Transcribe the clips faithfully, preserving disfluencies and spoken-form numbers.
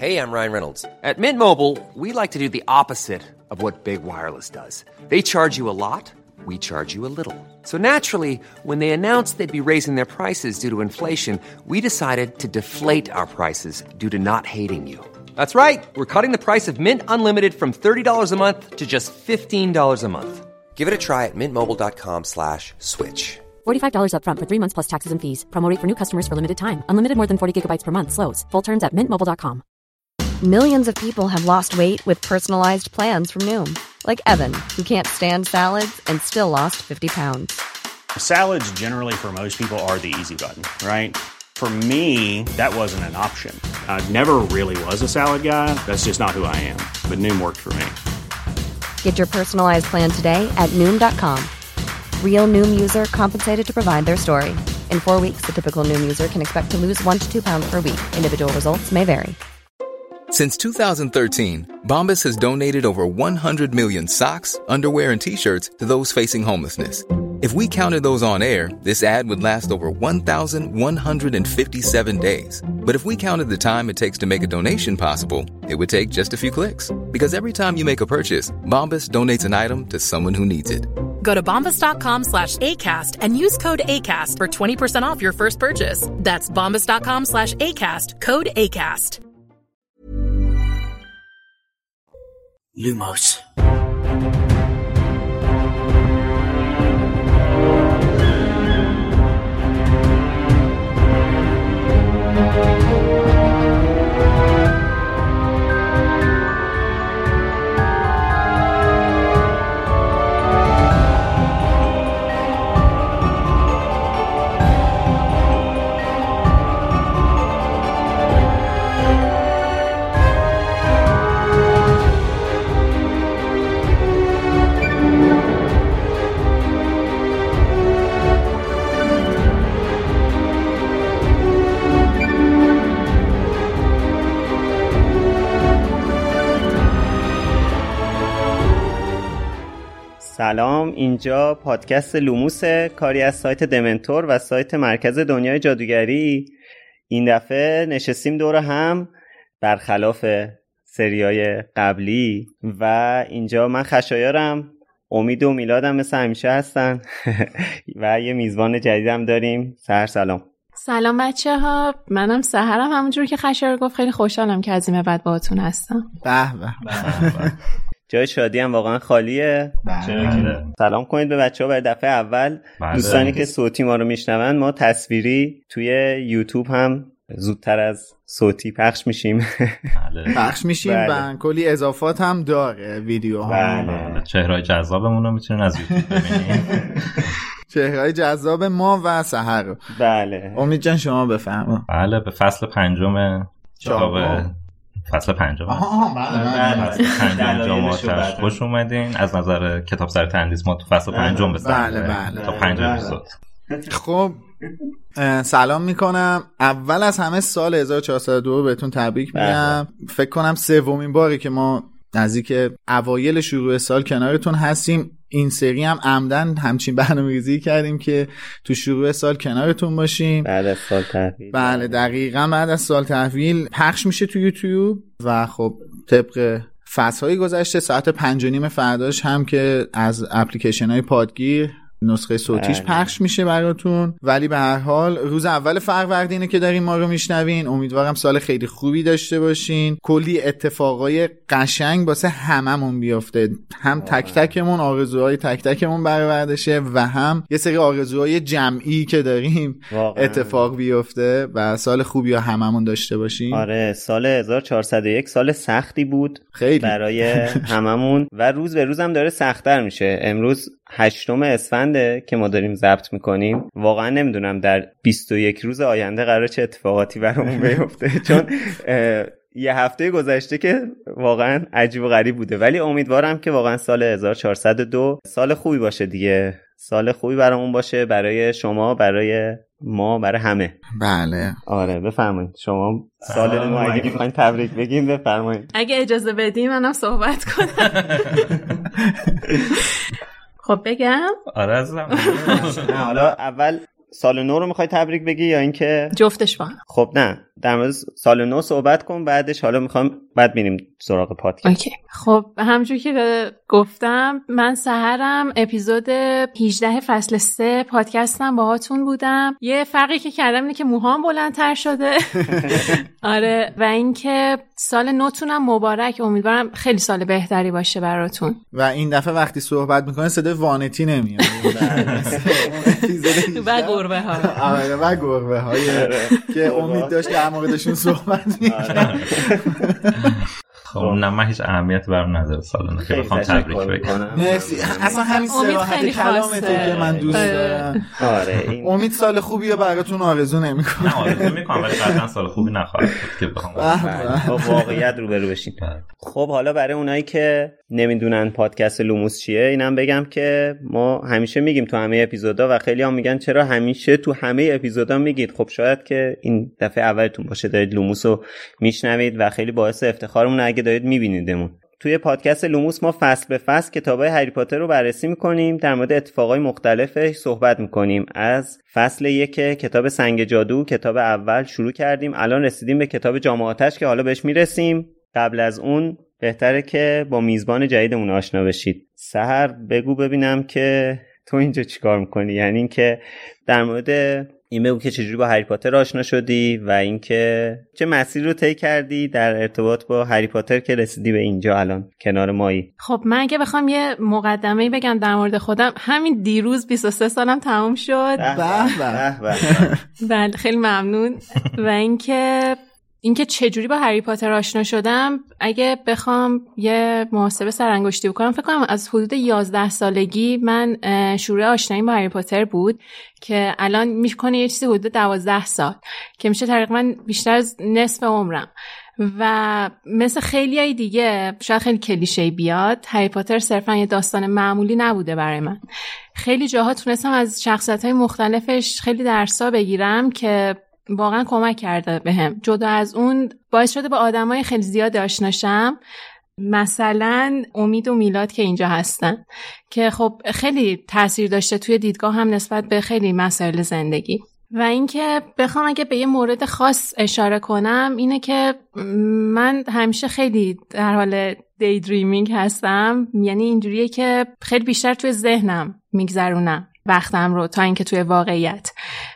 Hey, I'm Ryan Reynolds. At Mint Mobile, we like to do the opposite of what Big Wireless does. They charge you a lot, we charge you a little. So naturally, when they announced they'd be raising their prices due to inflation, we decided to deflate our prices due to not hating you. That's right. We're cutting the price of Mint Unlimited from thirty dollars a month to just fifteen dollars a month. Give it a try at mintmobile.com slash switch. forty-five dollars up front for three months plus taxes and fees. Promo rate for new customers for limited time. Unlimited more than forty gigabytes per month. Slows full terms at mint mobile dot com. Millions of people have lost weight with personalized plans from Noom. Like Evan, who can't stand salads and still lost fifty pounds. Salads generally for most people are the easy button, right? For me, that wasn't an option. I never really was a salad guy. That's just not who I am. But Noom worked for me. Get your personalized plan today at noom dot com. Real Noom user compensated to provide their story. In four weeks, the typical Noom user can expect to lose one to two pounds per week. Individual results may vary. Since two thousand thirteen, Bombas has donated over one hundred million socks, underwear, and T-shirts to those facing homelessness. If we counted those on air, this ad would last over one thousand one hundred fifty-seven days. But if we counted the time it takes to make a donation possible, it would take just a few clicks. Because every time you make a purchase, Bombas donates an item to someone who needs it. Go to bombas.com slash ACAST and use code ACAST for twenty percent off your first purchase. That's bombas.com slash ACAST, code ACAST. Lumos. سلام، اینجا پادکست لوموس، کاری از سایت دمنتور و سایت مرکز دنیای جادوگری. این دفعه نشستیم دور هم برخلاف سریای قبلی و اینجا من خشایارم، امید و میلادم مثل همیشه هستن و یه میزبان جدیدم داریم. سحر سلام. سلام بچه ها، منم سحرم، همونجور که خشایار گفت خیلی خوشحالم که از این بعد باهاتون هستم. به به. جای شادی هم واقعا خالیه. بله. سلام کنید به بچه‌ها برای دفعه اول. بله. دوستانی که صوتی ما رو میشنون، ما تصویری توی یوتیوب هم زودتر از صوتی پخش میشیم. بله. پخش میشیم. بله. و کلی اضافات هم داره ویدیو ها. بله. چهره‌های جذابمون رو میتونین از یوتیوب ببینید. چهره‌های جذاب ما و سحر. بله. امید جان شما بفرمایید. بله، به فصل پنجم کتاب فصل پنجم. آها بله فصل پنجم آتش خوش اومدین. از نظر کتاب سر تندیس ما تو فصل پنجم بسیم. بله بله. تا پنج اپیزود. خب سلام میکنم. اول از همه سال هزار و چهارصد و دو بهتون تبریک میگم. فکر کنم سومین باری که ما نزدیک اوایل شروع سال کنارتون هستیم. این سری هم عمدن همچین برنامه‌ریزی کردیم که تو شروع سال کنارتون باشیم. بعد از سال تحویل. بله دقیقاً بعد از سال تحویل پخش میشه تو یوتیوب و خب طبق فصل‌های گذشته ساعت پنج و نیم فرداش هم که از اپلیکیشن‌های پادگیر نسخه صوتیش بله. پخش میشه براتون. ولی به هر حال روز اول فروردینه که دارین ما رو میشنوین. امیدوارم سال خیلی خوبی داشته باشین، کلی اتفاقای قشنگ واسه هممون بیفته، هم تک تکمون آرزوهای تک تکمون برآورده شه و هم یه سری آرزوهای جمعی که داریم واقعا اتفاق بیفته و سال خوبی هممون داشته باشیم. آره، سال هزار و چهارصد و یک سال سختی بود خیلی برای هممون و روز به روز هم داره سخت‌تر میشه. امروز هشتم اسفنده که ما داریم ضبط میکنیم. واقعا نمیدونم در بیست و یک روز آینده قراره چه اتفاقاتی برامون بیفته، چون یه هفته گذشته که واقعا عجیب و غریب بوده. ولی امیدوارم که واقعا سال هزار و چهارصد و دو سال خوبی باشه دیگه، سال خوبی برامون باشه، برای شما، برای ما، برای همه. بله آره بفرمایید شما سال نو اگه میخواین تبریک بگیم بفرمایید. اگه اجازه بدیم منم صحبت کنم. خب بگم؟ آره ازم. حالا اول سال نو رو میخوای تبریک بگی یا اینکه جفتش با هم؟ خب نه، در مورد سال نو صحبت کن، بعدش حالا میخوام بعد میریم سراغ پادکست. اوکی. خب همونجوری که گفتم من سحرم اپیزود هجده فصل سه پادکستم باهاتون بودم. یه فرقی که کردم اینه که موهام بلندتر شده. آره، و اینکه سال نوتونم مبارک، امیدوارم خیلی سال بهتری باشه براتون. و این دفعه وقتی صحبت میکنه صدای وانتی نمیاد. و گربه ها. آره، و گربه های که امید داشت در موردشون صحبت میکنه. خب نه، من هیچ اهمیت برام نداره سال نو که بخوام تبریک بگم. مرسی. اصلا همین صراحت کلامته که من دوست دارم. آره، امید سال خوبی رو براتون آرزو نمیکنه. نه آرزو میکنم ولی قطعا سال خوبی نخواهد بود که بخوام با واقعیت روبرو بشیم. خب حالا برای اونایی که نمیدونن پادکست لوموس چیه، اینم بگم که ما همیشه میگیم تو همه اپیزودا و خیلی هم میگن چرا همیشه تو همه اپیزودا میگید. خب شاید که این دفعه اولتون باشه دارید لوموس رو میشنوید و خیلی باعث افتخارمونه اگه دارید میبینیدمون. توی پادکست لوموس ما فصل به فصل کتابای هری پاتر رو بررسی میکنیم، در مورد اتفاقای مختلفش صحبت میکنیم. از فصل یک کتاب سنگ جادو، کتاب اول شروع کردیم، الان رسیدیم به کتاب جام آتش که حالا بهش میرسیم. قبل از اون بهتره که با میزبان جدیدمون آشنا بشید. سحر بگو ببینم که تو اینجا چیکار میکنی، یعنی این که در مورد این بگو که چجوری با هری پاتر آشنا شدی و اینکه چه مسیری رو طی کردی در ارتباط با هری پاتر که رسیدی به اینجا الان کنار مایی. خب من اگه بخوام یه مقدمه‌ای بگم در مورد خودم، همین دیروز بیست و سه سالم تموم شد. به به به. بله خیلی ممنون. و اینکه اینکه چجوری با هری پاتر آشنا شدم، اگه بخوام یه محاسبه سرانگشتی بکنم، فکر کنم از حدود یازده سالگی من شروع آشنایی با هری پاتر بود که الان میکنه یه چیزی حدود دوازده سال که میشه تقریبا بیشتر از نصف عمرم. و مثل خیلی های دیگه شاید خیلی کلیشه‌ای بیاد، هری پاتر صرفا یه داستان معمولی نبوده برای من. خیلی جاها تونستم از شخصیت‌های مختلفش خیلی درسا بگیرم که واقعا کمک کرده بهم. جدا از اون باعث شده با آدمای خیلی زیاد آشنا شم، مثلا امید و میلاد که اینجا هستن که خب خیلی تاثیر داشته توی دیدگاه هم نسبت به خیلی مسائل زندگی. و اینکه بخوام اگه به یه مورد خاص اشاره کنم اینه که من همیشه خیلی در حال دی دریمینگ هستم، یعنی اینجوریه که خیلی بیشتر توی ذهنم میگذرونم وقتم رو تا اینکه توی واقعیت.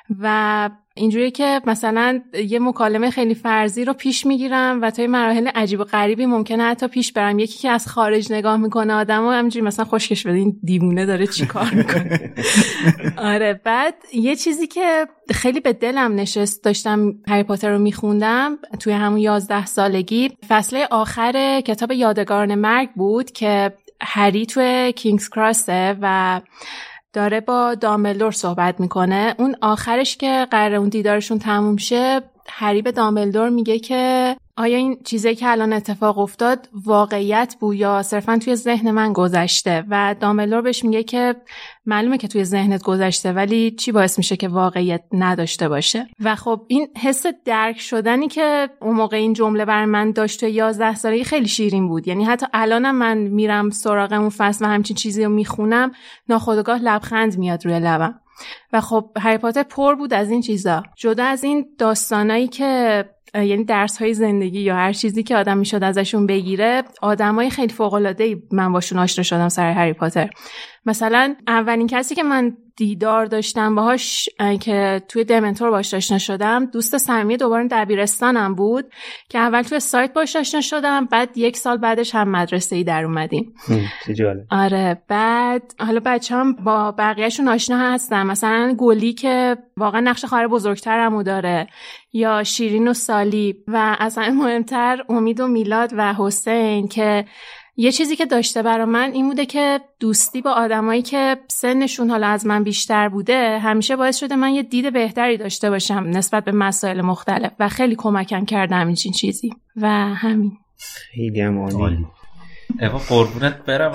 و اینجوریه که مثلا یه مکالمه خیلی فرضی رو پیش میگیرم و توی مراحل عجیب و غریبی ممکنه حتی پیش برم. یکی که از خارج نگاه میکنه آدمو همینجوری مثلا خوشگش بده این دیوونه داره چی کار میکنه. آره، بعد یه چیزی که خیلی به دلم نشست، داشتم هری پاتر رو میخوندم توی همون یازده سالگی، فصل آخر کتاب یادگاران مرگ بود که هری توی کینگز کراسه و داره با دامبلدور صحبت میکنه. اون آخرش که قراره اون دیدارشون تموم شه، هری به دامبلدور میگه که آیا این چیزی که الان اتفاق افتاد واقعیت بود یا صرفا توی ذهن من گذشته؟ و دامبلدور بهش میگه که معلومه که توی ذهنت گذشته، ولی چی باعث میشه که واقعیت نداشته باشه؟ و خب این حس درک شدنی که اون موقع این جمله بر من داشت توی یازده سالگی خیلی شیرین بود. یعنی حتی الانم من میرم سراغ اون فصل و همچین چیزی رو میخونم، ناخودآگاه لبخند میاد روی لبم. و خب هری پاتر پر بود از این چیزا. جدا از این داستانایی که یعنی درس‌های زندگی یا هر چیزی که آدم میشد ازشون بگیره، آدمای خیلی فوق‌العاده‌ای من باشون آشنا شدم سر هری پاتر. مثلا اولین کسی که من دیدار داشتم باهاش که توی دمنتور باهاش آشنا شدم، دوست صمیمی دوباره دبیرستانم بود که اول توی سایت باهاش آشنا شدم، بعد یک سال بعدش هم مدرسه‌ای در اومدیم. چه جالب. آره، بعد حالا بچه‌ام با بقیه‌شون آشنا هستم، مثلا گلی که واقعا نقش خواهر بزرگترمو داره، یا شیرین و سالی، و اصلا مهمتر امید و میلاد و حسین که یه چیزی که داشته برای من این بوده که دوستی با آدمایی که سنشون حالا از من بیشتر بوده همیشه باعث شده من یه دید بهتری داشته باشم نسبت به مسائل مختلف و خیلی کمکم کرده همین چیزی. و همین. خیلی هم عالی. ایوا قربونت برم.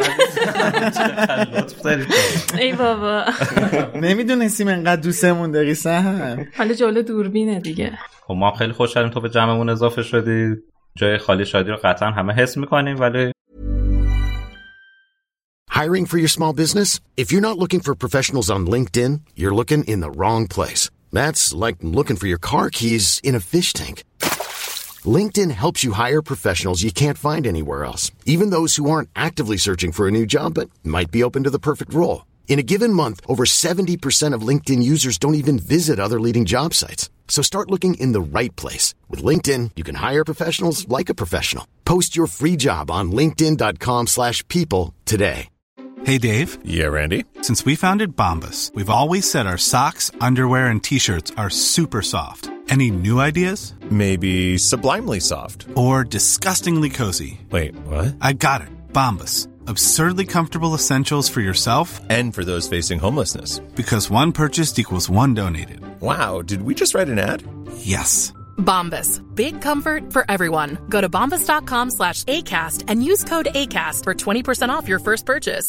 چقدر لطف داری. ای بابا. نمیدونستیم انقدر دوستمون داری سهر. حالا جلو دوربینه دیگه. خب ما خیلی خوشحالیم تو به جمعمون اضافه شدی. جای خالی شادی رو قطعا همه حس میکنیم، ولی Hiring for your small business? If you're not looking for professionals on LinkedIn, you're looking in the wrong place. That's like looking for your car keys in a fish tank. LinkedIn helps you hire professionals you can't find anywhere else, even those who aren't actively searching for a new job but might be open to the perfect role. In a given month, over seventy percent of LinkedIn users don't even visit other leading job sites. So start looking in the right place. With LinkedIn, you can hire professionals like a professional. Post your free job on linkedin dot com slash people today. Hey, Dave. Yeah, Randy. Since we founded Bombas, we've always said our socks, underwear, and T-shirts are super soft. Any new ideas? Maybe sublimely soft. Or disgustingly cozy. Wait, what? I got it. Bombas. Absurdly comfortable essentials for yourself and for those facing homelessness. Because one purchased equals one donated. Wow, did we just write an ad? Yes. Bombas. Big comfort for everyone. Go to bombas dot com slash A cast and use code ACAST for twenty percent off your first purchase.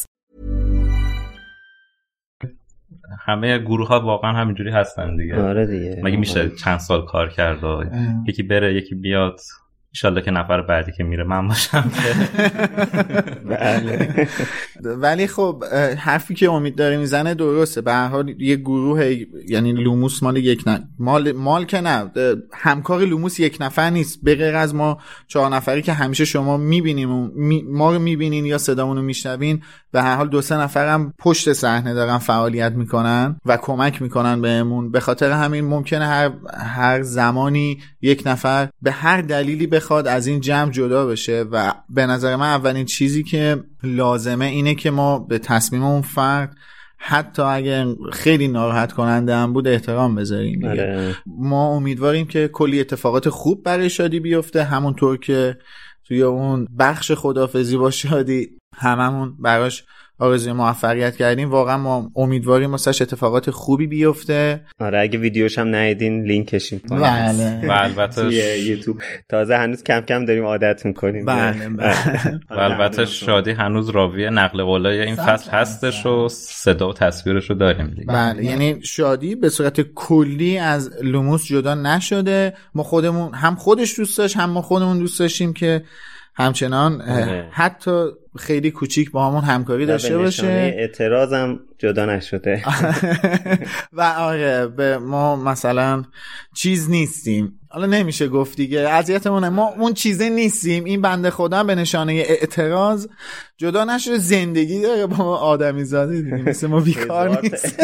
همه گروه ها واقعا همینجوری هستن دیگه. آره دیگه. مگه میشه چند سال کار کرد و یکی بره یکی بیاد، انشالله که نفر بعدی که میره من باشم. بله. ولی خب حرفی که امید داره میزنه درسته. به هر حال یه گروه، یعنی لوموس مال یک نه مال مال که نه همکار لوموس یک نفر نیست، به غیر از ما چهار نفری که همیشه شما میبینیم و می... ما رو میبینین یا صدامون رو میشنوین. به هر حال دو سه نفرم پشت صحنه دارن فعالیت میکنن و کمک میکنن بهمون. به خاطر همین ممکنه هر هر زمانی یک نفر به هر دلیلی بخواد از این جمع جدا بشه و به نظر من اولین چیزی که لازمه اینه که ما به تصمیم اون فرد، حتی اگه خیلی ناراحت کننده هم بود، احترام بذاریم. ما امیدواریم که کلی اتفاقات خوب برای شادی بیفته، همونطور که توی اون بخش خداحافظی با شادی هممون براش آرزوی موفقیت کردیم. واقعا ما امیدواریم واسش اتفاقات خوبی بیفته. آره اگه ویدیوش هم ندیدین لینکش این پایین بله. و البته یوتیوب تازه هنوز کم کم داریم عادت میکنیم. بله بله. و البته شادی هنوز راوی نقل قولای این فصل هستش و صدا و تصویرش رو داریم دیگه. بله، یعنی شادی به صورت کلی از لوموس جدا نشده. ما خودمون هم خودش دوست داشت، هم ما خودمون دوست داشتیم که همچنان حتی خیلی کوچیک با همون همکاری داشته باشه. اعتراضم جدا نشده. و آره به ما مثلا چیز نیستیم، حالا نمیشه گفت دیگه، اذیتمونه، ما اون چیزه نیستیم. این بنده خدا به نشانه اعتراض جدا نشده، زندگی داره با ما آدمی زاده دیگه، مثل ما بیکار نیست.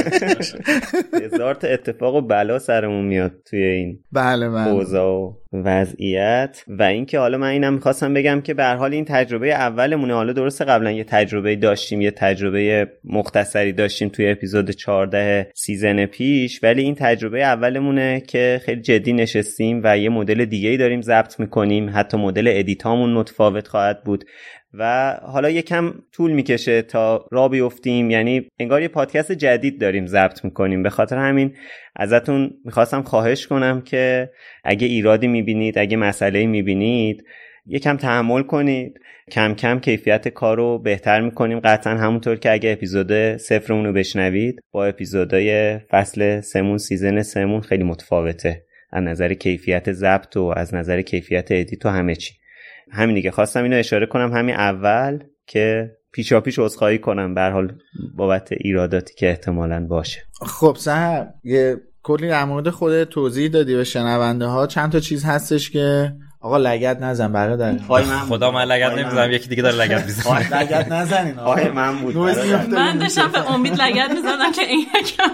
هزار تا اتفاق و بلا سرمون میاد توی این بله بله اوضاع و وضعیت. و اینکه حالا من اینم میخواستم بگم که به هر حال این تجربه اولمونه. حالا درسته قبلا یه تجربه داشتیم، یه تجربه مختصری داشتیم توی اپیزود چهارده سیزن پیش، ولی این تجربه اولمونه که خیلی جدی نشستیم و یه مدل دیگه‌ای داریم ضبط میکنیم. حتی مدل ادیتامون متفاوت خواهد بود و حالا یکم طول میکشه تا راه بیفتیم. یعنی انگار یه پادکست جدید داریم ضبط میکنیم. به خاطر همین ازتون میخواستم خواهش کنم که اگه ایرادی میبینید، اگه مسئله‌ای میبینید، یکم تحمل کنید. کم کم کیفیت کار رو بهتر میکنیم قطعا، همونطور که اگه اپیزود صفرمون رو بشنوید با اپیزودهای فصل سمون سیزن سمون خیلی متفاوته از نظر کیفیت ضبط و از نظر کیفیت ادیت و همه چی. همین دیگه خواستم اینو اشاره کنم همین اول که پیشا پیش عذرخواهی کنم به هر حال بابت ایراداتی که احتمالاً باشه. خب سحر یه کلی در مورد خود توضیح دادی به شنونده ها. چند تا چیز هستش که آقا لگد نزن برادر. خدا من لگد نمیزنم، یکی دیگه داره لگد میزنه. لگد نزنین آقا. من بود. من داشتم به امید لگد میزدم که این یکم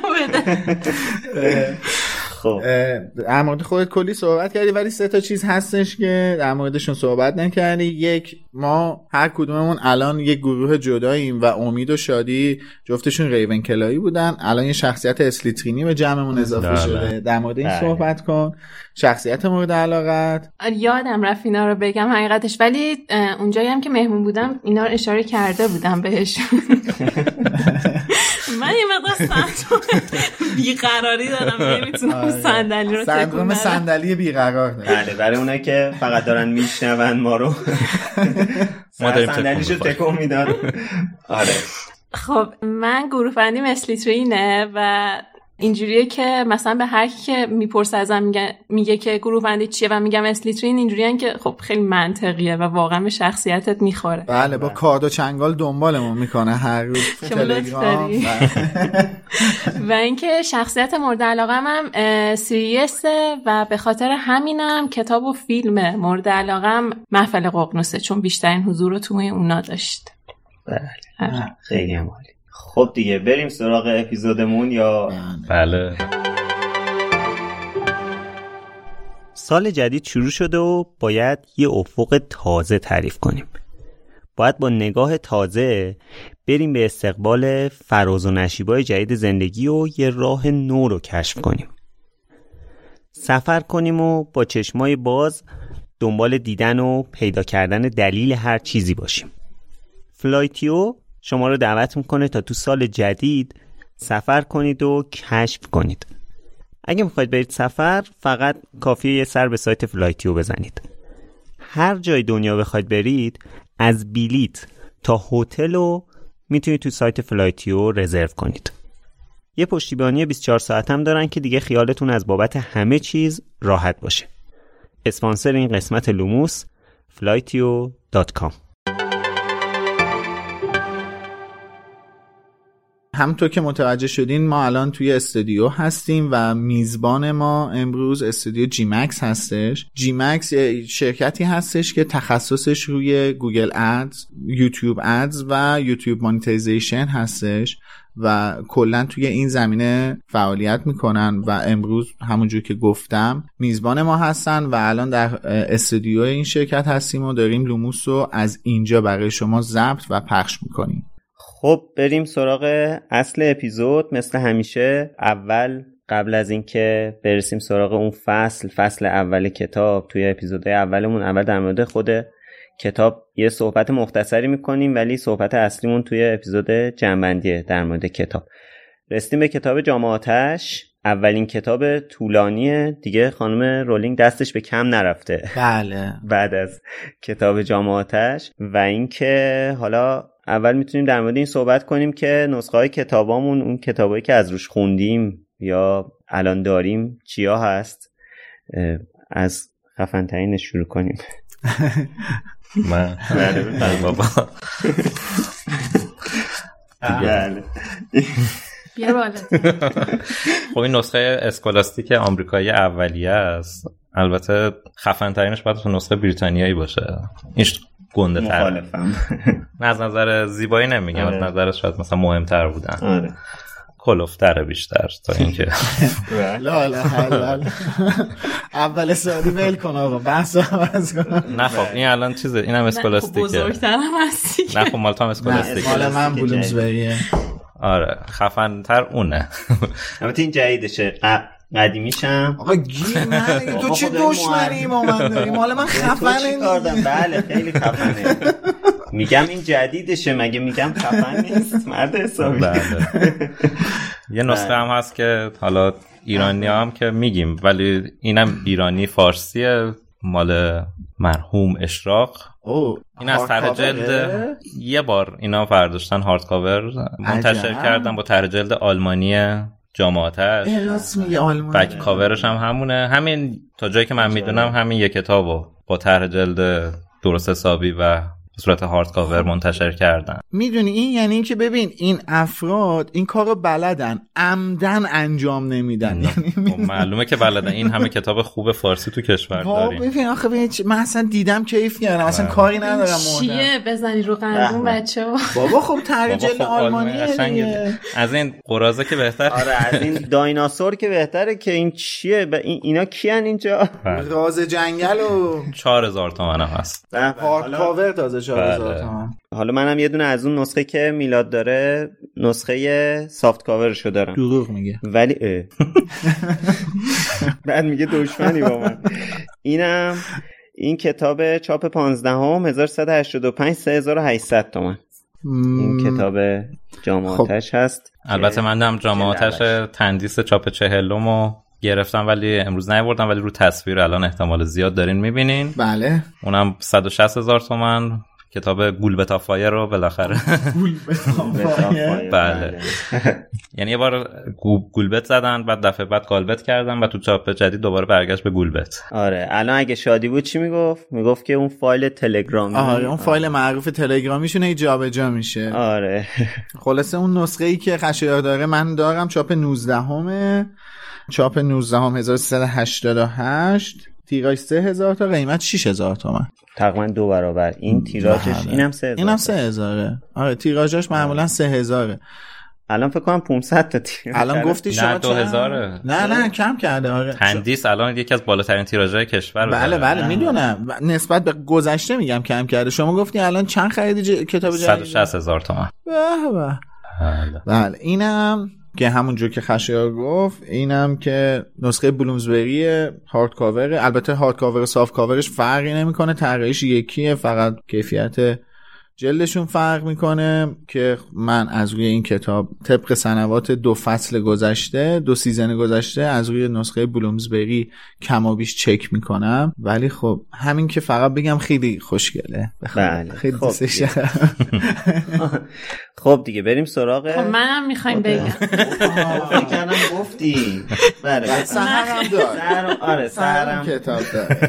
بده. خب در مورد خودت کلی صحبت کردی، ولی سه تا چیز هستش که در موردشون صحبت نکردی. یک، ما هر کدوممون الان یک گروه جداییم و امید و شادی جفتشون ریون کلایی بودن، الان یه شخصیت اسلیترینی به جمعمون اضافه داره. شده. در مورد این صحبت کن. شخصیت مورد علاقت. یادم رفت اینا رو بگم حقیقتش، ولی اونجایی هم که مهمون بودم اینا رو اشاره کرده بودم بهش. من یه مقدار سندروم بیقراری دارم، نمیتونم صندلی رو تکون بدم. سندروم صندلی بیقرار داره. بله، برای اونایی که فقط دارن میشنون ما رو، ما داریم صندلیشو تکون میدن. آره خب من گروه بندیم اسلیترینه و اینجوریه که مثلا به هر کی که میپرسه ازم میگه میگه که گروه بندی چیه و میگم اسلیترین، اینجوریه که خب خیلی منطقیه و واقعا به شخصیتت میخوره. بله با کارد و چنگال دنبالمون میکنه هر روز تو تلگرام. و اینکه شخصیت مورد علاقه‌م هم سیریسه و به خاطر همینم کتاب و فیلم مورد علاقه‌م محفل ققنوسه، چون بیشترین حضور رو توی اونا داشت. بله خیلی عالی. خب دیگه بریم سراغ اپیزودمون یا بله. سال جدید شروع شده و باید یه افق تازه تعریف کنیم. باید با نگاه تازه بریم به استقبال فراز و نشیب‌های جدید زندگی و یه راه نو رو کشف کنیم. سفر کنیم و با چشمای باز دنبال دیدن و پیدا کردن دلیل هر چیزی باشیم. فلایتیو شما رو دعوت میکنه تا تو سال جدید سفر کنید و کشف کنید. اگه میخواید برید سفر فقط کافیه یه سر به سایت فلایتیو بزنید. هر جای دنیا بخواید برید از بلیت تا هتل رو میتونید تو سایت فلایتیو رزرو کنید. یه پشتیبانی بیست و چهار ساعت هم دارن که دیگه خیالتون از بابت همه چیز راحت باشه. اسپانسر این قسمت لوموس فلایتیو دات کام. همونطور که متوجه شدین ما الان توی استودیو هستیم و میزبان ما امروز استودیو جی مکس هستش. جی مکس شرکتی هستش که تخصصش روی گوگل ادز، یوتیوب ادز و یوتیوب مانیتایزیشن هستش و کلا توی این زمینه فعالیت میکنن و امروز همونجور که گفتم میزبان ما هستن و الان در استودیو این شرکت هستیم و داریم لوموس رو از اینجا برای شما ضبط و پخش میکنیم. خب بریم سراغ اصل اپیزود. مثل همیشه اول قبل از اینکه برسیم سراغ اون فصل فصل اول کتاب، توی اپیزودهای اولمون اول در مورد خود کتاب یه صحبت مختصری میکنیم، ولی صحبت اصلیمون توی اپیزود جنبندیه در مورد کتاب. رسیدیم به کتاب جام آتش، اولین کتاب طولانیه دیگه. خانم رولینگ دستش به کم نرفته بله بعد از کتاب جام آتش. و اینکه حالا اول میتونیم در مورد این صحبت کنیم که نسخه های کتابامون، اون کتابایی که از روش خوندیم یا الان داریم چیا هست. از خفن ترینش شروع کنیم. من بابا بله بیا بالا. خب این نسخه اسکولاستیک آمریکایی اولیه است. البته خفن ترینش باید تو نسخه بریتانیایی باشه. این گنده تر. مخالفم. نه از نظر زیبایی نمیگم، از نظرش شاید مثلا مهمتر بودن. آره. کلوفتره بیشتر تا اینکه لا لا حلال. اول سالی ول کن آقا، بحث عوض کن. نه خب این الان چیزه، اینم اسکولاستیکه. بزرگترم هستی. نه خب مال تو هم اسکولاستیکه. مال من بلومزبریه. آره خفن تر اونه. البته این جدیدشه. قدیمیشم آقا گیر من تو چه دشمنی با من داری؟ مال من خفنه. بله خیلی خفنه. میگم این جدیدشه، مگه میگم خفن نیست مرد حسابی. بله. یه نسخه هم هست که حالا ایرانی هم که میگیم، ولی اینم ایرانی فارسیه، مال مرحوم اشراق. اوه این از طرح جلد یه بار اینا برداشتن هارد کاور منتشر کردن با طرح جلد آلمانی جام آتش. راست میگه آلمانی. بک کاورش هم همونه. همین تا جایی که من میدونم همین یک کتابو با طرح جلد درست حسابی و به صورت هارد کاور منتشر کردن. میدونی این یعنی این که ببین این افراد این کارو بلدن، عمدن انجام نمیدن. یعنی معلومه که بلدن. این همه کتاب خوب فارسی تو کشور داریم. ببین آخه ببین من اصلا دیدم کیف کردم، اصلا کاری ندارم. چیه بزنی رو قندون بچه‌ها؟ بابا خب ترجمه آلمانیه دیگه. از این قرازه که بهتر. آره از این دایناسور که بهتره. که این چیه؟ این اینا کیان اینجا؟ راز جنگل و چهار هزار تومن هم هست. هارد کاور تازه چهار هزار تومن. حالا منم یه دونه از اون نسخه که میلاد داره نسخه سافت کاورشو دارم. دروغ میگه ولی بعد میگه دشمنی با من. اینم این کتاب چاپ پانزدهم هزار و سیصد و هشتاد و پنج سه هزار و هشتصد تومن. این کتاب جام آتش هست. البته من هم جام آتش تندیس چاپ چهلمو گرفتم ولی امروز نیاوردم، ولی رو تصویر الان احتمال زیاد دارین میبینین. بله. اونم صد و شصت هزار تومن کتاب گولبت آف فایر رو بالاخره بله یعنی یه بار گولبت زدن بعد دفعه بعد گالبت کردن و تو چاپ جدید دوباره برگشت به گولبت. آره الان اگه شادی بود چی میگفت؟ میگفت که اون فایل تلگرامی آره اون فایل معروف تلگرامیشونه جابجا میشه. آره خلاصه اون نسخه ای که خشایار داره من دارم چاپ نوزده همه چاپ نوزده هم هزار و سیصد و هشتاد و هشت تیراژ سه هزار تا قیمت شش هزار تومان تقریبا دو برابر. این تیراژش اینم سه هزار اینم سه هزاره. آره تیراژش معمولا سه هزاره. الان فکر کنم پانصد تا تیراژ الان گفتی شما نه دو هزاره. نه نه کم کرده. آره تندیس الان یکی از بالاترین تیراژهای کشور. بله بله میدونم نسبت به گذشته میگم کم کرده. شما گفتی الان چند خریدی ج... کتاب جدید؟ صد و شصت هزار تومان. به به. بله اینم که همون جو که خشایار گفت اینم که نسخه بلومزبری هارد کاور. البته هارد کاور و سافت کاورش فرقی نمیکنه، طراحیش یکیه، فقط کیفیت جلدشون فرق میکنه. که من از روی این کتاب طبق سنوات دو فصل گذشته دو سیزن گذشته از روی نسخه بلومزبری کم و بیش چک میکنم، ولی خب همین که فقط بگم خیلی خوشگله. بله خیلی خب دوستش دارم. خب دیگه بریم سراغ. خب منم میخوایم بگم. فکر کردم گفتی. بله سحرم دار. آره سحرم کتاب داره.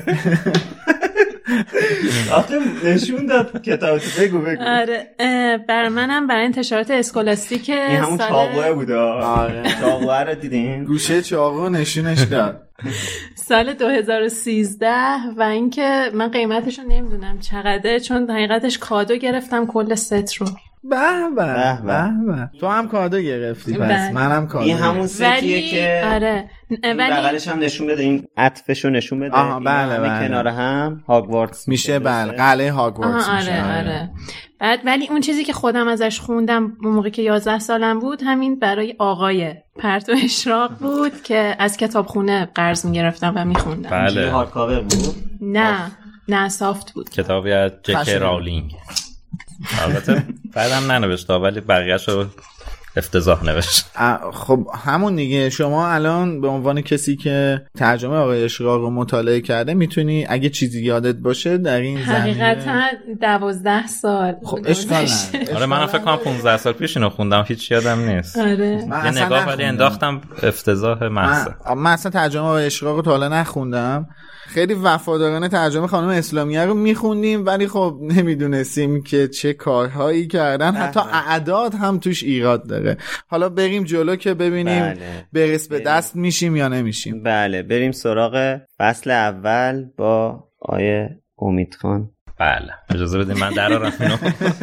آخه نشون داد کتاب. بگو بگو. آره برای منم برای انتشارات اسکولاستیک این همون سال... چاقوه بود. آره چاقوه رو دیدین؟ گوشه چاقو نشونش داد. سال دو هزار و سیزده و اینکه من قیمتشو نمیدونم چقدره چون حقیقتش کادو گرفتم کل ست رو. به به به به تو هم کادو گرفتی پس منم کادو. این همون ستیه که آره ولی بغلش هم نشون بده، این عطفشو نشون بده. آها بله بله کنار هم هاگوارتس میشه. بله قلعه هاگوارتس آره میشه. آره. بعد ولی اون چیزی که خودم ازش خوندم اون موقع که یازده سالم بود همین برای آقای پرتو اشراق بود که از کتابخونه قرض میگرفتم و میخوندم. بله هارد کاور بود؟ نه نه سافت بود. کتابی از جک راولینگ. البته بعدم ننوشته ولی بقیه‌شو افتضاح نوشت. خب همون دیگه. شما الان به عنوان کسی که ترجمه آقای اشراق رو مطالعه کرده میتونی اگه چیزی یادت باشه در این زمینه. حقیقتا دوازده سال. خب اشکال نداره. آره منم فکر کنم پانزده سال پیش اینو خوندم هیچ یادم نیست. آره یه نگاه ولی انداختم افتضاح محض. من, من اصلا ترجمه آقای اشراق رو تا حالا نخوندم. خیلی وفادارانه ترجمه خانم اسلامیه رو میخوندیم ولی خب نمیدونستیم که چه کارهایی کردن. حتی اعداد هم توش ایراد داره. حالا بریم جلو که ببینیم بله. برس به دست میشیم یا نمیشیم. بله بریم سراغ فصل اول با آیه امید خان. بله اجازه بدیم من درارم اینو.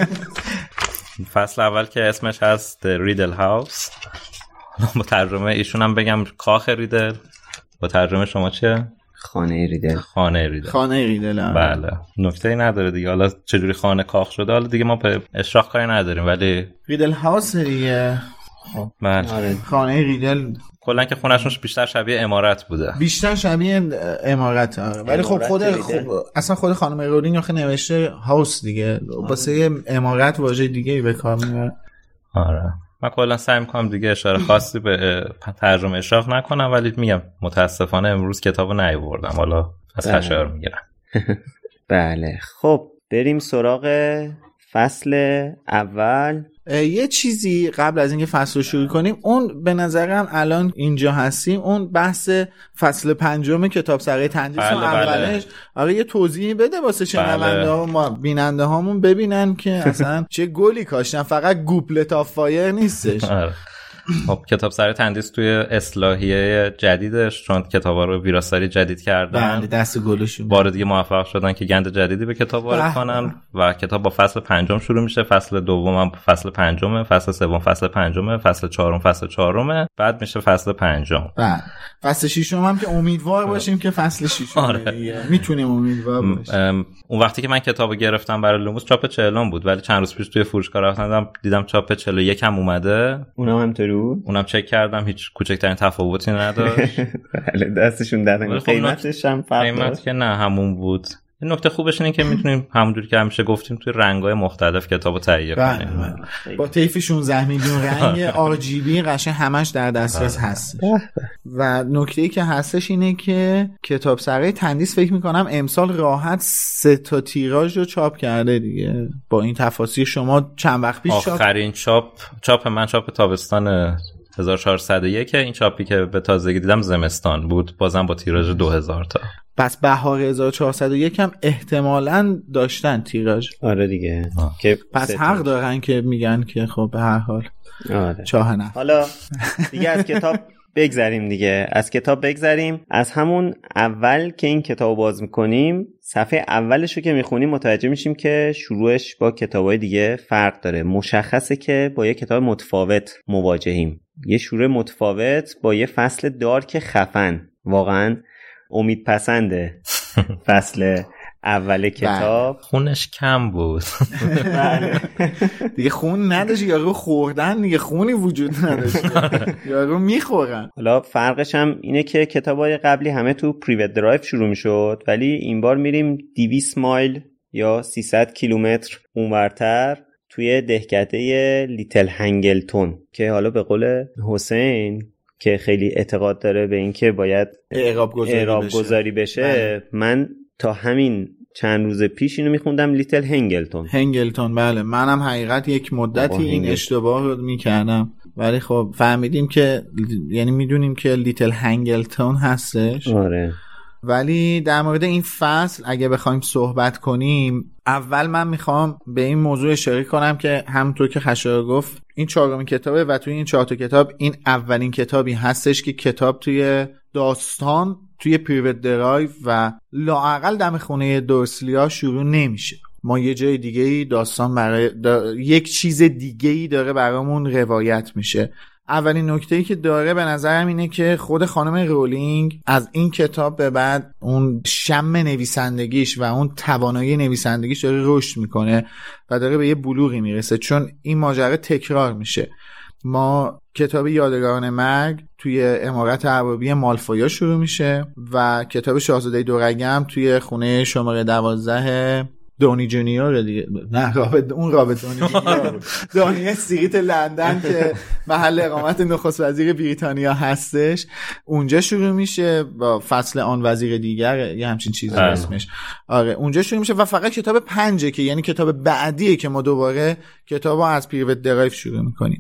فصل اول که اسمش هست ریدل هاوس، با ترجمه ایشون هم بگم کاخ ریدل. با ترجمه شما چیه؟ خانه ریدل. خانه ریدل. خانه ریدل. بله نکته‌ای نداره دیگه. حالا چجوری خانه کاخ شده حالا دیگه ما به اشراق کاری نداریم ولی ریدل هاوس دیگه. خب بله خانه ریدل کلا که خونه‌شون بیشتر شبیه عمارت بوده. بیشتر شبیه عمارت ولی خب خود خب اصلا خود خانم رولینگ آخه نوشته هاوس دیگه واسه عمارت واژه دیگه به کار میبره. آره من کلا سعی میکنم دیگه اشاره خاصی به ترجمه اشراق نکنم ولی میگم متاسفانه امروز کتابو نیاوردم. حالا از خشایار میگیرم. بله خب بریم سراغ فصل اول. یه چیزی قبل از اینکه فصل رو شروع کنیم، اون به نظرم الان اینجا هستیم اون بحث فصل پنجم کتاب سرای تندیس بله و اولش آره یه توضیحی بده واسه شنونده ها ما بیننده هامون ببینن که اصلا چه گلی کاشتن، فقط گوبلت آف فایر نیستش. خب کتاب سرای تندیس توی اصلاحیه جدیدش چون کتابا رو ویراستاری جدید کردن بله دست گلشون بار دیگه موفق شدن که گند جدیدی به کتاب وارد کنن و کتاب با فصل پنجم شروع میشه. فصل دوم هم فصل پنجمه، فصل سوم فصل پنجمه، فصل چهارم فصل چهارمه، بعد میشه فصل پنجم. بله فصل ششم هم که امیدوار باشیم که فصل ششم آره. میتونیم امیدوار باشیم. اون وقتی که من کتابو گرفتم برای لوموس چاپ چهلم بود ولی چند روز پیش توی فروشگاه رفتم دیدم چاپ چهل و یک هم اومده. اونم همینطوری اونم چک کردم هیچ کوچکترین تفاوتی نداشت. بله دستشون دادن. قیمتش هم فرق داشت. قیمت که نه همون بود. نکته خوبش اینه که میتونیم همونجوری که همیشه گفتیم توی رنگ‌های مختلف کتابو تهیه کنیم. با طیف شانزده میلیون رنگ آر جی بی قشنگ همش در دسترس هست. و نکته‌ای که هستش اینه که کتاب سرای تندیس فکر میکنم امسال راحت سه تا تیراژ رو چاپ کرده دیگه. با این تفاصیل شما چند وقت پیش آخرین چاپ چاپ من چاپ تابستان هزار و چهارصد و یک، این چاپی که به تازگی دیدم زمستان بود، بازم با تیراژ دو هزار تا. پس بهار هزار و چهارصد و یک هم احتمالاً داشتن تیراژ. آره دیگه که پس حق دارن که میگن که خب به هر حال آره. چاه نه. حالا دیگه از کتاب بگذریم دیگه از کتاب بگذریم از همون اول که این کتاب باز میکنیم، صفحه اولش رو که میخونیم متوجه میشیم که شروعش با کتابای دیگه فرق داره. مشخصه که با یه کتاب متفاوت مواجهیم، یه شروع متفاوت با یه فصل دارک خفن. واقعا امید پسنده فصل اول کتاب. خونش کم بود. دیگه خون نداشت، یارو خوردن دیگه، خونی وجود نداشت، یارو میخورن. حالا فرقش هم اینه که کتابای قبلی همه تو پریوت درایو شروع میشد، ولی این بار میریم دویست مایل یا سیصد کیلومتر اونورتر توی دهکده لیتل هنگلتون که حالا به قول حسین که خیلی اعتقاد داره به این که باید اعراب گذاری, اعراب گذاری بشه, بشه. من تا همین چند روز پیش اینو میخوندم لیتل هنگلتون. هنگلتون بله، منم حقیقت یک مدتی این اشتباه رو میکردم، ولی خب فهمیدیم که یعنی میدونیم که لیتل هنگلتون هستش. آره. ولی در مورد این فصل اگه بخوایم صحبت کنیم، اول من میخوام به این موضوع اشاره کنم که همونطور که خشایار گفت این چهارمین کتابه و توی این چهار تا کتاب این اولین کتابی هستش که کتاب توی داستان توی پریوت درایو و لااقل دم خونه دورسلیا شروع نمیشه. ما یه جای دیگه‌ای داستان برای دا... یک چیز دیگه‌ای داره برامون روایت میشه. اولین نکته‌ای که داره به نظرم اینه که خود خانم رولینگ از این کتاب به بعد اون شم نویسندگیش و اون توانایی نویسندگیش داره رشد میکنه و داره به یه بلوغی میرسه، چون این ماجرا تکرار میشه. ما کتاب یادگاران مرگ توی عمارت اربابی مالفویا شروع میشه و کتاب شاهزاده دورگم توی خونه شماره دوازده دونی جونیور دیگه، نه رابط اون رابط دونی جونیور بود، دونی استریت لندن که محل اقامت نخست وزیر بریتانیا هستش، اونجا شروع میشه با فصل آن وزیر دیگر یه همچین چیزی اسمش. آره اونجا شروع میشه و فقط کتاب پنجه که یعنی کتاب بعدیه که ما دوباره کتابو از پریوت درایو شروع میکنیم.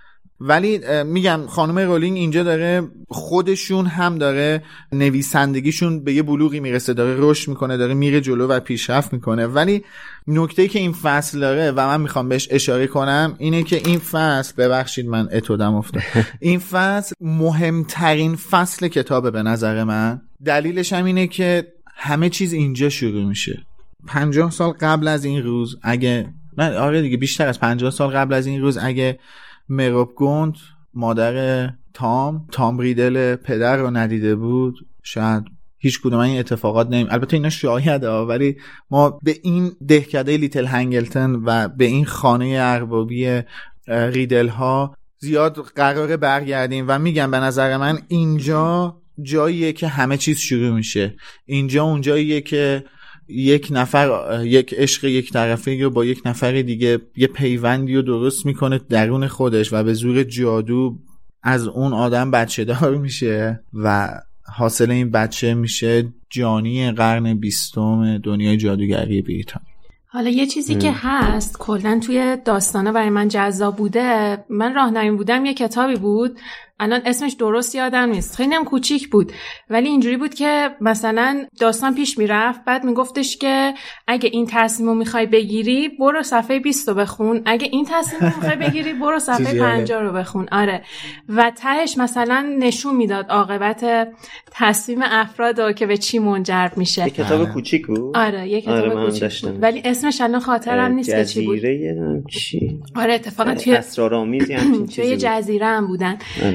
ولی میگم خانم رولینگ اینجا داره خودشون هم داره نویسندگیشون به یه بلوغی میرسه، داره رشد میکنه، داره میره جلو و پیشرفت میکنه. ولی نکته‌ای که این فصل داره و من میخوام بهش اشاره کنم اینه که این فصل، ببخشید من اتودم افتاد، این فصل مهمترین فصل کتابه به نظر من. دلیلش هم اینه که همه چیز اینجا شروع میشه. پنجاه سال قبل از این روز اگه نه آره دیگه بیشتر از پنجاه سال قبل از این روز اگه مروب گوند مادر تام تام ریدل پدر رو ندیده بود، شاید هیچ کدوم این اتفاقات نمی البته اینا شاهده، ولی ما به این دهکده لیتل هنگلتون و به این خانه اربابی ریدل ها زیاد قراره برگردیم و میگم به نظر من اینجا جاییه که همه چیز شروع میشه. اینجا اون جاییه که یک نفر یک عشق یک طرفه رو با یک نفر دیگه یه پیوندی رو درست میکنه درون خودش و به زور جادو از اون آدم بچه دار میشه و حاصل این بچه میشه جانی قرن بیستم دنیای جادوگری بریتانیا. حالا یه چیزی ام. که هست کلا توی داستانه برای من جذاب بوده، من راهنمایی بودم یه کتابی بود، الان اسمش درست یادم نیست، خیلی هم کوچیک بود، ولی اینجوری بود که مثلا داستان پیش میرفت، بعد میگفتش که اگه این تصمیمو میخوای بگیری برو صفحه بیست رو بخون، اگه این تصمیمو میخوای بگیری برو صفحه پنجاه رو بخون. آره و تهش مثلا نشون میداد عاقبت تصمیم افراد که به چی منجر میشه. یه کتاب کوچیک بود. آره یه کتاب آره کوچیک بود، ولی اسمش الان خاطرم نیست که چی بود. جزیره چی؟ آره اتفاقا توی اسرارآمیزی همین چیزی. توی جزیره هم بودن. آره.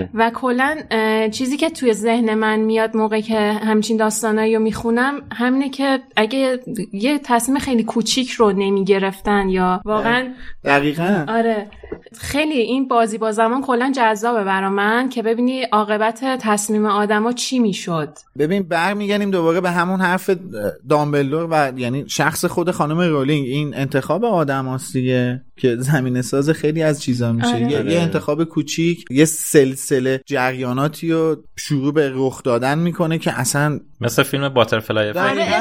آره. و کلا چیزی که توی ذهن من میاد موقعی که همچین داستانایی رو میخونم همینه که اگه یه تصمیم خیلی کوچیک رو نمیگرفتن یا واقعا دقیقاً آره خیلی این بازی با زمان کلا جذابه برا من که ببینی عاقبت تصمیم آدما چی میشد. ببین برمیگردیم دوباره به همون حرف دامبلدور و یعنی شخص خود خانم رولینگ، این انتخاب آدماست دیگه که زمینه ساز خیلی از چیزا میشه. آره. یه, یه انتخاب کوچیک یه سلسله جریاناتی رو شروع به رخ دادن میکنه که اصلا مثل فیلم باترفلای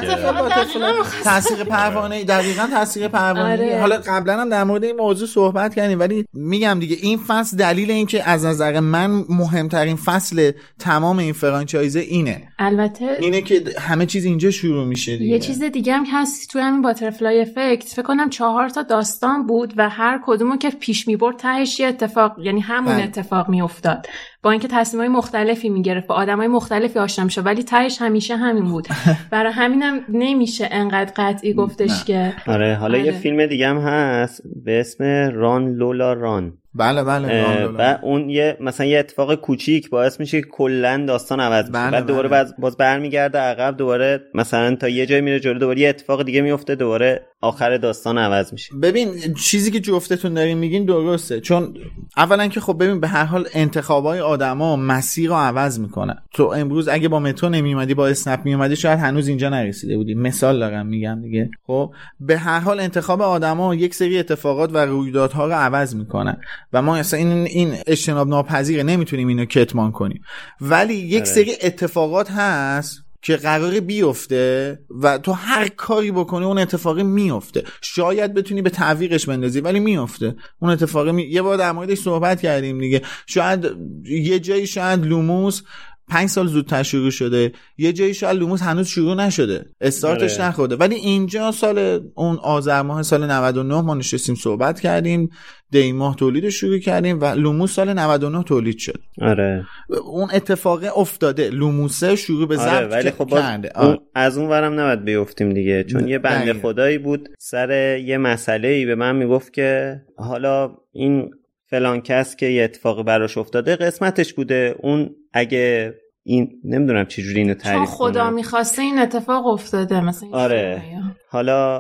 افکت تاثیر پروانه دقیقاً تاثیر پروانه. آره. حالا قبلا هم در مورد این موضوع صحبت کردیم ولی میگم دیگه این فصل دلیل این که از نظر من مهمترین فصل تمام این فرانچایزه اینه. البته اینه که همه چیز اینجا شروع میشه دیگه. یه چیز دیگه هم هست تو همین باترفلای افکت، فکر کنم چهار تا داستان بود و هر کدومو که پیش میبرد تهش یه اتفاق یعنی همون بله. اتفاق میافتاد با اینکه تصمیمای مختلفی میگرفت با آدمای مختلفی آشنا میشه ولی تهش همیشه همین بود. برای همینم نمیشه انقدر قطعی گفتش که آره. حالا آره. یه فیلم دیگه هم هست به اسم ران لولا ران. بله بله ران لولا. و اون یه مثلا یه اتفاق کوچیک باعث میشه که کلا داستان عوض بشه. بله بعد دوباره بله. باز, باز برمیگرده عقب، دوباره مثلا تا یه جای میره جلو، دوباره یه اتفاق دیگه میفته، دوباره آخر داستان عوض میشه. ببین چیزی که جفتتون دارین میگین درسته، چون اولا که خب ببین به هر حال انتخابای آدما مسیر رو عوض میکنن. تو امروز اگه با مترو نمیومدی با اسنپ میومدی شاید هنوز اینجا نرسیده بودی، مثال دارم میگم دیگه. خب به هر حال انتخاب آدما یک سری اتفاقات و رویدادها رو عوض میکنن و ما اصلا این این اجتناب ناپذیره، نمیتونیم اینو کتمان کنیم. ولی یک سری اتفاقات هست که قراره بیفته و تو هر کاری بکنی اون اتفاقی میفته. شاید بتونی به تعویقش بندازی ولی میفته اون اتفاقی. می... یه بار در موردش صحبت کردیم دیگه. شاید یه جایی شاید لوموس پنج سال زودتر شروع شده، یه جایی شاید لوموس هنوز شروع نشده، استارتش نخورده، ولی اینجا سال اون آذر ماه سال نود و نه ما نشستیم صحبت کردیم، دی ماه تولید شروع کردیم و لوموس سال نود و نه تولید شد. آره اون اتفاق افتاده، لوموسه شروع به ضبط آره، ولی خب کرده. اون از اون ورم نباید بیفتیم دیگه، چون یه بنده خدایی بود سر یه مسئله‌ای به من میگفت که حالا این فلان کس که یه اتفاقی براش افتاده قسمتش بوده، اون اگه این نمیدونم چجوری اینو تعریف کنم، خدا میخواسته این اتفاق افتاده مثلا. آره حالا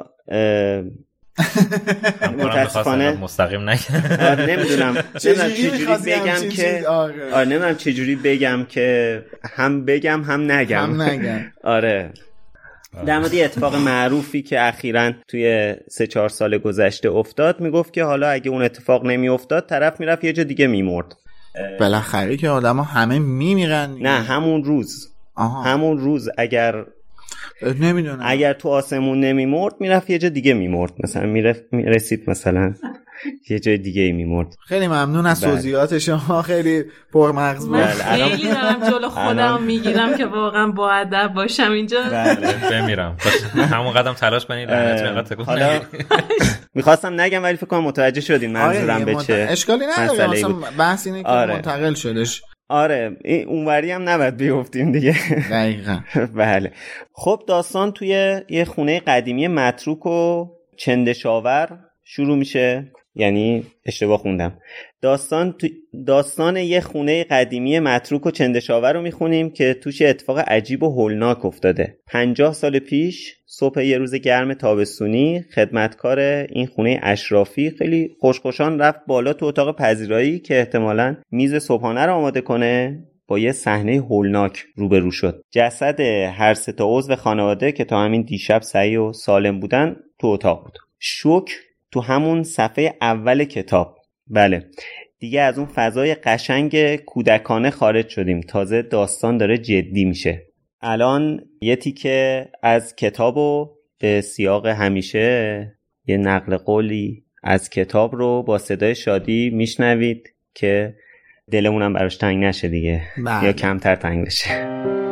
متاسفانه مستقیم نگم آره نمیدونم چجوری بگم که آره نمیدونم چجوری بگم که هم بگم هم نگم هم نگم آره در مورد اتفاق معروفی که اخیراً توی سه چهار سال گذشته افتاد میگفت که حالا اگه اون اتفاق نمی افتاد طرف میرفت یه جا دیگه میمرد. بالاخره که آدم ها همه میمیرن. نه همون روز آها. همون روز اگر نمیدونم اگر تو آسمون نمیمرد میرفت یه جا دیگه میمرد، مثلا میرفت میرسید مثلا یه جای دیگه ای میمرد. خیلی ممنون از توضیحات شما، خیلی پرمغز بود. خیلی دارم جلو خودم میگیرم که واقعا با ادب باشم اینجا. بله بمیرم همون قدم تلاش کنید لعنت تکون حالا میخواستم نگم ولی فکر کنم متوجه شدین منظورم به چه. اشکالی نداره، مثلا بحث اینه که آره. منتقل شدش. آره این اونوری هم نباید بیفتیم دیگه. دقیقاً. بله خب داستان توی یه خونه قدیمی متروک و چندشاور شروع میشه، یعنی اشتباه خوندم. داستان تو داستان یه خونه قدیمی متروک و چندشاور رو میخونیم که توش اتفاق عجیب و هولناک افتاده. پنجاه سال پیش صبح یه روز گرم تابستونی خدمتکار این خونه اشرافی خیلی خوشخوشان رفت بالا تو اتاق پذیرایی که احتمالاً میز صبحانه رو آماده کنه. با یه صحنه هولناک روبرو شد. جسد هر سه تا عضو خانواده که تا همین دیشب صحیح و سالم بودن تو اتاق بود. شوک تو همون صفحه اول کتاب. بله دیگه از اون فضای قشنگ کودکانه خارج شدیم، تازه داستان داره جدی میشه. الان یه تیکه از کتابو به سیاق همیشه یه نقل قولی از کتاب رو با صدای شادی میشنوید که دلمونم براش تنگ نشه دیگه بله. یا کمتر تنگ بشه.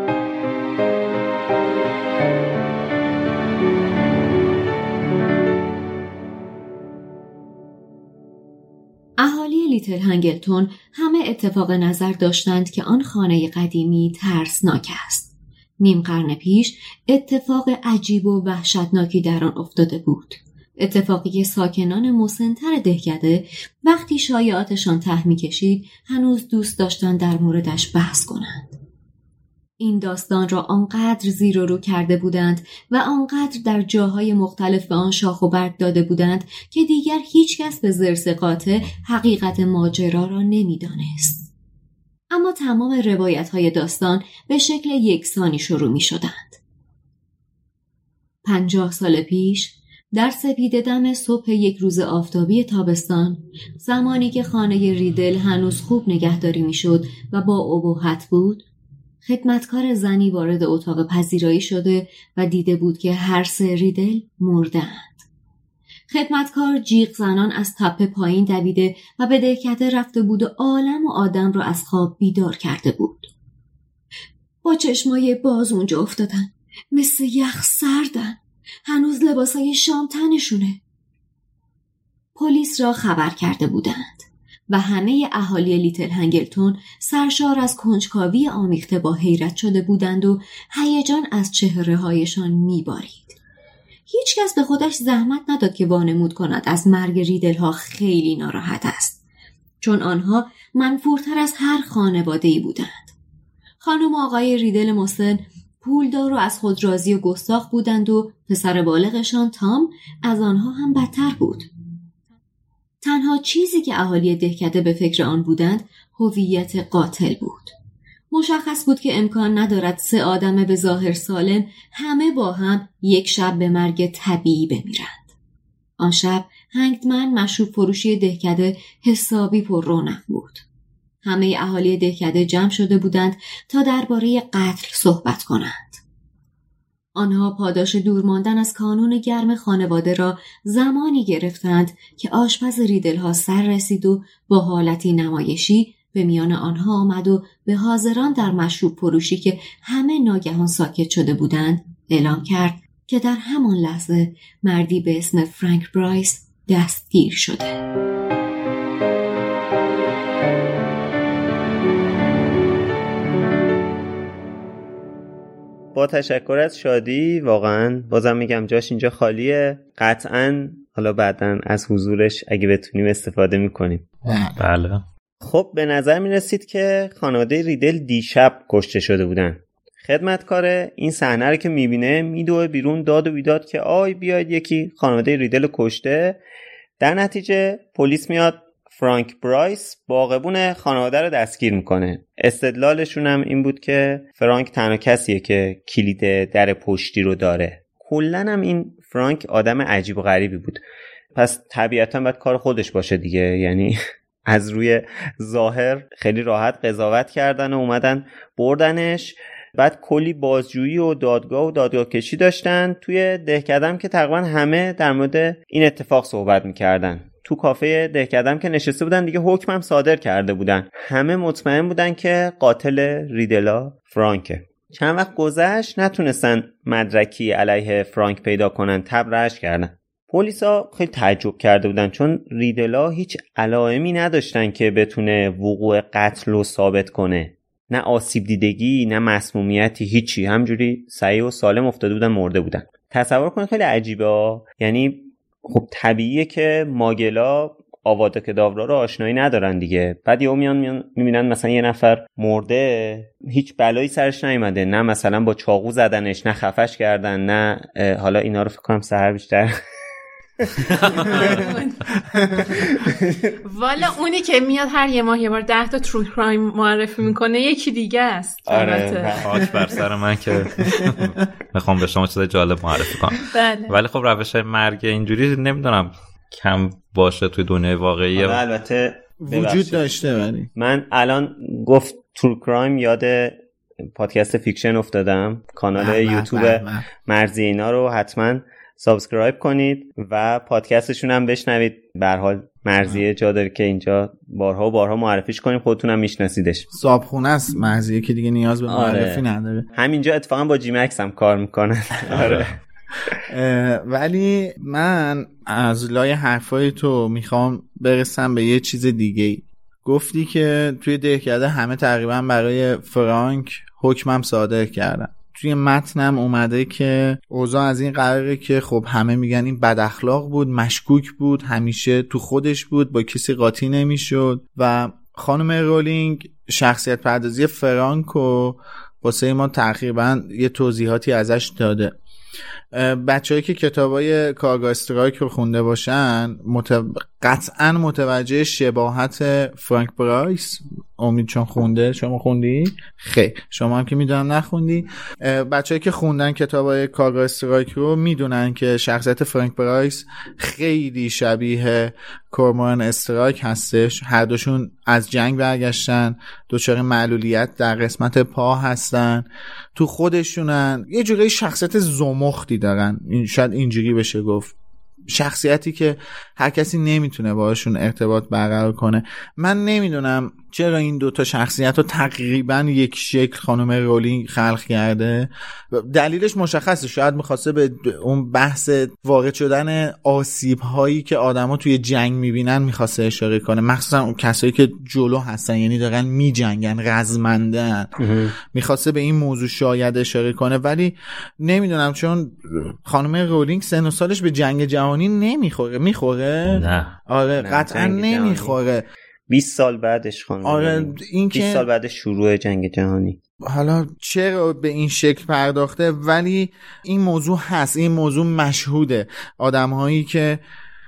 اهالی لیتل هنگلتون همه اتفاق نظر داشتند که آن خانه قدیمی ترسناک است. نیم قرن پیش اتفاق عجیب و وحشتناکی در آن افتاده بود. اتفاقی که ساکنان مسن‌تر دهکده وقتی شایعاتشان ته می‌کشید هنوز دوست داشتن در موردش بحث کنند. این داستان را آنقدر زیر و رو کرده بودند و آنقدر در جاهای مختلف به آن شاخ و برگ داده بودند که دیگر هیچ کس به ضرس قاطع حقیقت ماجرا را نمی‌دانست. اما تمام روایت‌های داستان به شکل یکسانی شروع می‌شدند. پنجاه سال پیش در سپیده دم صبح یک روز آفتابی تابستان، زمانی که خانه ریدل هنوز خوب نگهداری می‌شد و با ابهت بود، خدمتکار زنی وارد اتاق پذیرایی شده و دیده بود که هر سه ریدل مردند. خدمتکار جیغ زنان از تپه پایین دویده و به دهکده رفته بود و عالم و آدم را از خواب بیدار کرده بود. با چشمای باز اونجا افتادن، مثل یخ سردن، هنوز لباسای شام تنشونه. پلیس را خبر کرده بودند و همه اهالی لیتل هنگلتون سرشار از کنجکاوی آمیخته با حیرت شده بودند و هیجان از چهره هایشان میبارید. هیچ کس به خودش زحمت نداد که وانمود کند از مرگ ریدل ها خیلی ناراحت است، چون آنها منفورتر از هر خانواده‌ای بودند. خانم و آقای ریدل مسن پولدار و از خود راضی و گستاخ بودند و پسر بالغشان تام از آنها هم بدتر بود. تنها چیزی که اهالی دهکده به فکر آن بودند هویت قاتل بود. مشخص بود که امکان ندارد سه آدم به ظاهر سالم همه با هم یک شب به مرگ طبیعی بمیرند. آن شب هنگدمن مشروب فروشی دهکده حسابی پر رونق بود. همه اهالی دهکده جمع شده بودند تا درباره قتل صحبت کنند. آنها پاداش دور ماندن از کانون گرم خانواده را زمانی گرفتند که آشپز ریدل ها سر رسید و با حالتی نمایشی به میان آنها آمد و به حاضران در مشروب فروشی که همه ناگهان ساکت شده بودند اعلام کرد که در همان لحظه مردی به اسم فرانک برایس دستگیر شده. با تشکر از شادی، واقعا بازم میگم جاش اینجا خالیه. قطعا حالا بعداً از حضورش اگه بتونیم استفاده میکنیم. بله. خب به نظر میرسید که خانواده ریدل دیشب کشته شده بودن. خدمتکار این صحنه رو که میبینه میدوه بیرون داد و بیداد که آی بیاید یکی خانواده ریدل کشته. در نتیجه پلیس میاد فرانک برایس باغبون خانواده رو دستگیر میکنه. استدلالشون هم این بود که فرانک تنها کسیه که کلید در پشتی رو داره. کلن هم این فرانک آدم عجیب و غریبی بود، پس طبیعتا باید کار خودش باشه دیگه. یعنی از روی ظاهر خیلی راحت قضاوت کردن و اومدن بردنش. بعد کلی بازجویی و دادگاه و دادگاه کشی داشتن توی دهکدم که تقریبا همه در مورد این اتفاق صحبت میکردن. تو کافه دهکدم که نشسته بودن دیگه حکم هم صادر کرده بودن. همه مطمئن بودن که قاتل ریدلا فرانکه. چند وقت گذشت نتونستن مدرکی علیه فرانک پیدا کنن، تبرئه‌اش کردن. پلیسا خیلی تعجب کرده بودن چون ریدلا هیچ علائمی نداشتن که بتونه وقوع قتل رو ثابت کنه. نه آسیب دیدگی، نه مسمومیتی، هیچی. همجوری صحیح و سالم افتاده بودن، مرده بودن. تصور کنید خیلی عجیبه ها. یعنی خب طبیعیه که ماگلا آواده کداورا رو آشنایی ندارن دیگه. بعد یهو میان میان میبینن مثلا یه نفر مرده، هیچ بلایی سرش نیومده، نه مثلا با چاقو زدنش، نه خفش کردن، نه حالا اینا رو فکر کنم سحر بیشتر والا اونی که میاد هر یه ماه یه بار ده تا ترو کرایم معرفی میکنه یکی دیگه است. آره خاک بر سر من که میخوام به شما چیز جالب معرفی کنم. بله. ولی خب روش مرگ اینجوری نمیدونم کم باشه توی دنیای واقعی. البته وجود داشته. ولی من الان گفت ترو کرایم یاد پادکست فیکشن افتادم. کانال یوتیوب مرزی اینا رو حتما سابسکرایب کنید و پادکستشون هم بشنوید. به هر حال مرزیه جا داره که اینجا بارها و بارها معرفیش کنیم، خودتونم میشناسیدش. صابخونه است مرزیه که دیگه نیاز به معرفی آره. نداره. همینجا اتفاقا با جی مکس هم کار میکنه. آره. ولی من از لای حرفای تو میخوام برسم به یه چیز دیگه. گفتی که توی دهکده همه تقریبا برای فرانک حکمم صادر کردن، توی متنم اومده که اوضاع از این قراره که خب همه میگن این بد اخلاق بود، مشکوک بود، همیشه تو خودش بود، با کسی قاطی نمیشد و خانم رولینگ شخصیت پردازی فرانکو واسه ما تقریبا یه توضیحاتی ازش داده. بچه‌هایی که کتابای کارگاه استرایک رو خونده باشن متو... قطعا متوجه شباهت فرانک برایس، امید چون خونده، شما خوندی؟ خیلی شما هم که میدونم نخوندی. بچه‌هایی که خوندن کتابای کارگاه استرایک رو میدونن که شخصیت فرانک برایس خیلی شبیه کورموران استرایک هستش. هر دوشون از جنگ برگشتن، دچار معلولیت در قسمت پا هستن، تو خودشونن، یه جوری شخصیت زمختی دارن، این شاید اینجوری بشه گفت، شخصیتی که هر کسی نمیتونه باهاشون ارتباط برقرار کنه. من نمیدونم چرا این دوتا شخصیت رو تقریبا یک شکل خانم رولینگ خلق کرده. دلیلش مشخصه، شاید میخواسته به اون بحث وارد شدن آسیب هایی که آدما توی جنگ میبینن میخواسته اشاره کنه، مخصوصا اون کسایی که جلو هستن، یعنی دارن میجنگن، رزمندن، میخواسته به این موضوع شاید اشاره کنه. ولی نمیدونم چون خانم رولینگ سن و سالش به جنگ جهانی نمیخوره. میخوره؟ نه آره قطعا نمیخوره. بیست سال بعدش خانم. آره این که بیست سال بعد شروع جنگ جهانی. حالا چرا به این شکل پرداخته، ولی این موضوع هست، این موضوع مشهوده. آدم هایی که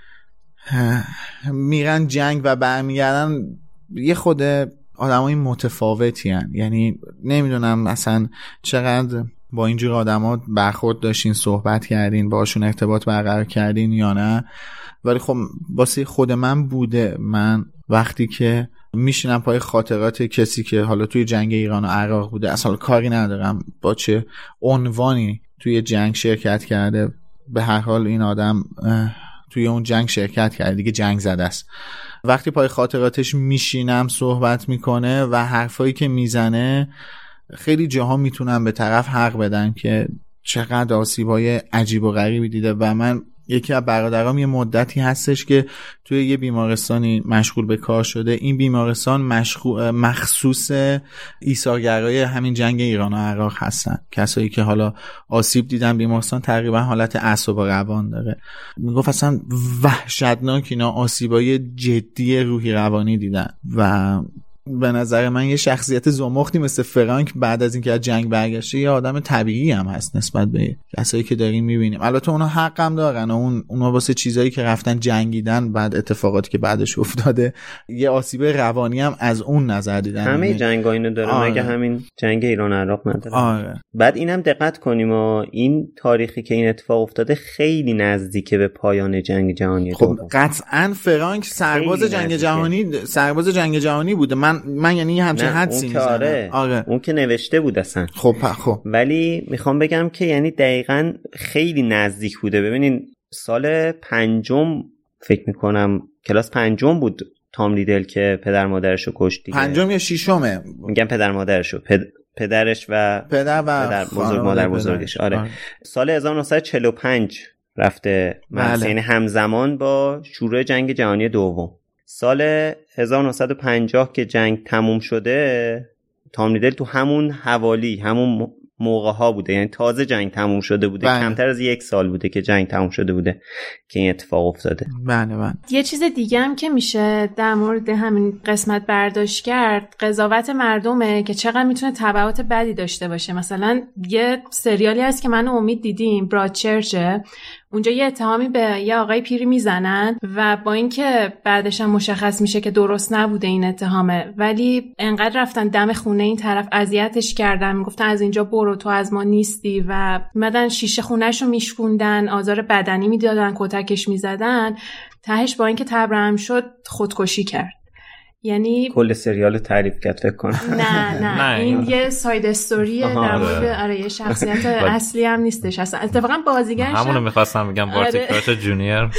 میرن جنگ و برمیگردن یه خود آدم های متفاوتی هن. یعنی نمیدونم مثلا چقدر با اینجور آدم ها برخورد داشتین، صحبت کردین، باشون ارتباط برقرار کردین یا نه، ولی خب واسه خود من بوده. من وقتی که میشینم پای خاطرات کسی که حالا توی جنگ ایران و عراق بوده، اصلا کاری ندارم با چه عنوانی توی جنگ شرکت کرده، به هر حال این آدم توی اون جنگ شرکت کرده دیگه، جنگ زده است. وقتی پای خاطراتش میشینم صحبت میکنه و حرفایی که میزنه، خیلی جاها میتونم به طرف حق بدن که چقدر آسیب‌های عجیب و غریبی دیده. و من یکی از برادرام یه مدتی هستش که توی یه بیمارستانی مشغول به کار شده. این بیمارستان مشغول مخصوص ایثارگرای همین جنگ ایران و عراق هستن، کسایی که حالا آسیب دیدن. بیمارستان تقریبا حالت اعصاب و روان داره. میگفت اصلا وحشتناک اینا آسیبای جدی روحی روانی دیدن و به نظر من یه شخصیت زمختی مثل فرانک بعد از اینکه از جنگ برگشته یه آدم طبیعی هم هست نسبت به کسایی که داریم میبینیم. البته اونا حق هم دارن، اون اونا واسه چیزایی که رفتن جنگیدن، بعد اتفاقاتی که بعدش افتاده، یه آسیب روانی هم از اون نظر دیدن. همه جنگا اینو داره. آره. مگه همین جنگ ایران عراق نداره؟ آره. بعد اینم دقت کنیم و این تاریخی که این اتفاق افتاده خیلی نزدیکه به پایان جنگ جهانی خب دوم. قطعا فرانک سرباز جنگ نزدیکه. جهانی سرباز جنگ جهانی بوده. من من یعنی همچین حدسی میزنم. آره. آره. اون که نوشته بود اصلا. خب خب ولی میخوام بگم که یعنی دقیقاً خیلی نزدیک بوده. ببینین سال پنجم فکر میکنم کلاس پنجم بود تام ریدل که پدر مادرشو کشت دیگه. پنجم یا ششمه؟ میگم پدر مادرشو. پد... پدرش و پدر و پدر بزرگ مادر بزرگش. آره. آره. سال هزار و نهصد و چهل و پنج رفته. بله. یعنی همزمان با شروع جنگ جهانی دوم. سال هزار و نهصد و پنجاه که جنگ تموم شده، تام ریدل تو همون حوالی همون موقع ها بوده، یعنی تازه جنگ تموم شده بوده. بله. کمتر از یک سال بوده که جنگ تموم شده بوده که این اتفاق افتاده. بله بله. یه چیز دیگه هم که میشه در مورد همین قسمت برداشت کرد، قضاوت مردمه که چقدر میتونه تبعات بدی داشته باشه. مثلا یه سریالی هست که من و امید دیدیم، برادچرچه، اونجا یه اتهامی به یه آقای پیری میزنن و با اینکه بعدش هم مشخص میشه که درست نبوده این اتهامه، ولی انقدر رفتن دم خونه این طرف اذیتش کردن، میگفتن از اینجا برو، تو از ما نیستی، و اومدن شیشه خونه‌شو میشکوندن، آزار بدنی میدادن، کتکش میزدن. تهش با اینکه تبرم شد خودکشی کرد. یعنی کل سریال تعریف کرد فکر کنم. نه نه این یه ساید استوریه در مورد آره یه شخصیت اصلی هم نیستش اصلا. اتفاقا بازیگرش همونو می‌خواستم بگم، بارتی کراش جونیور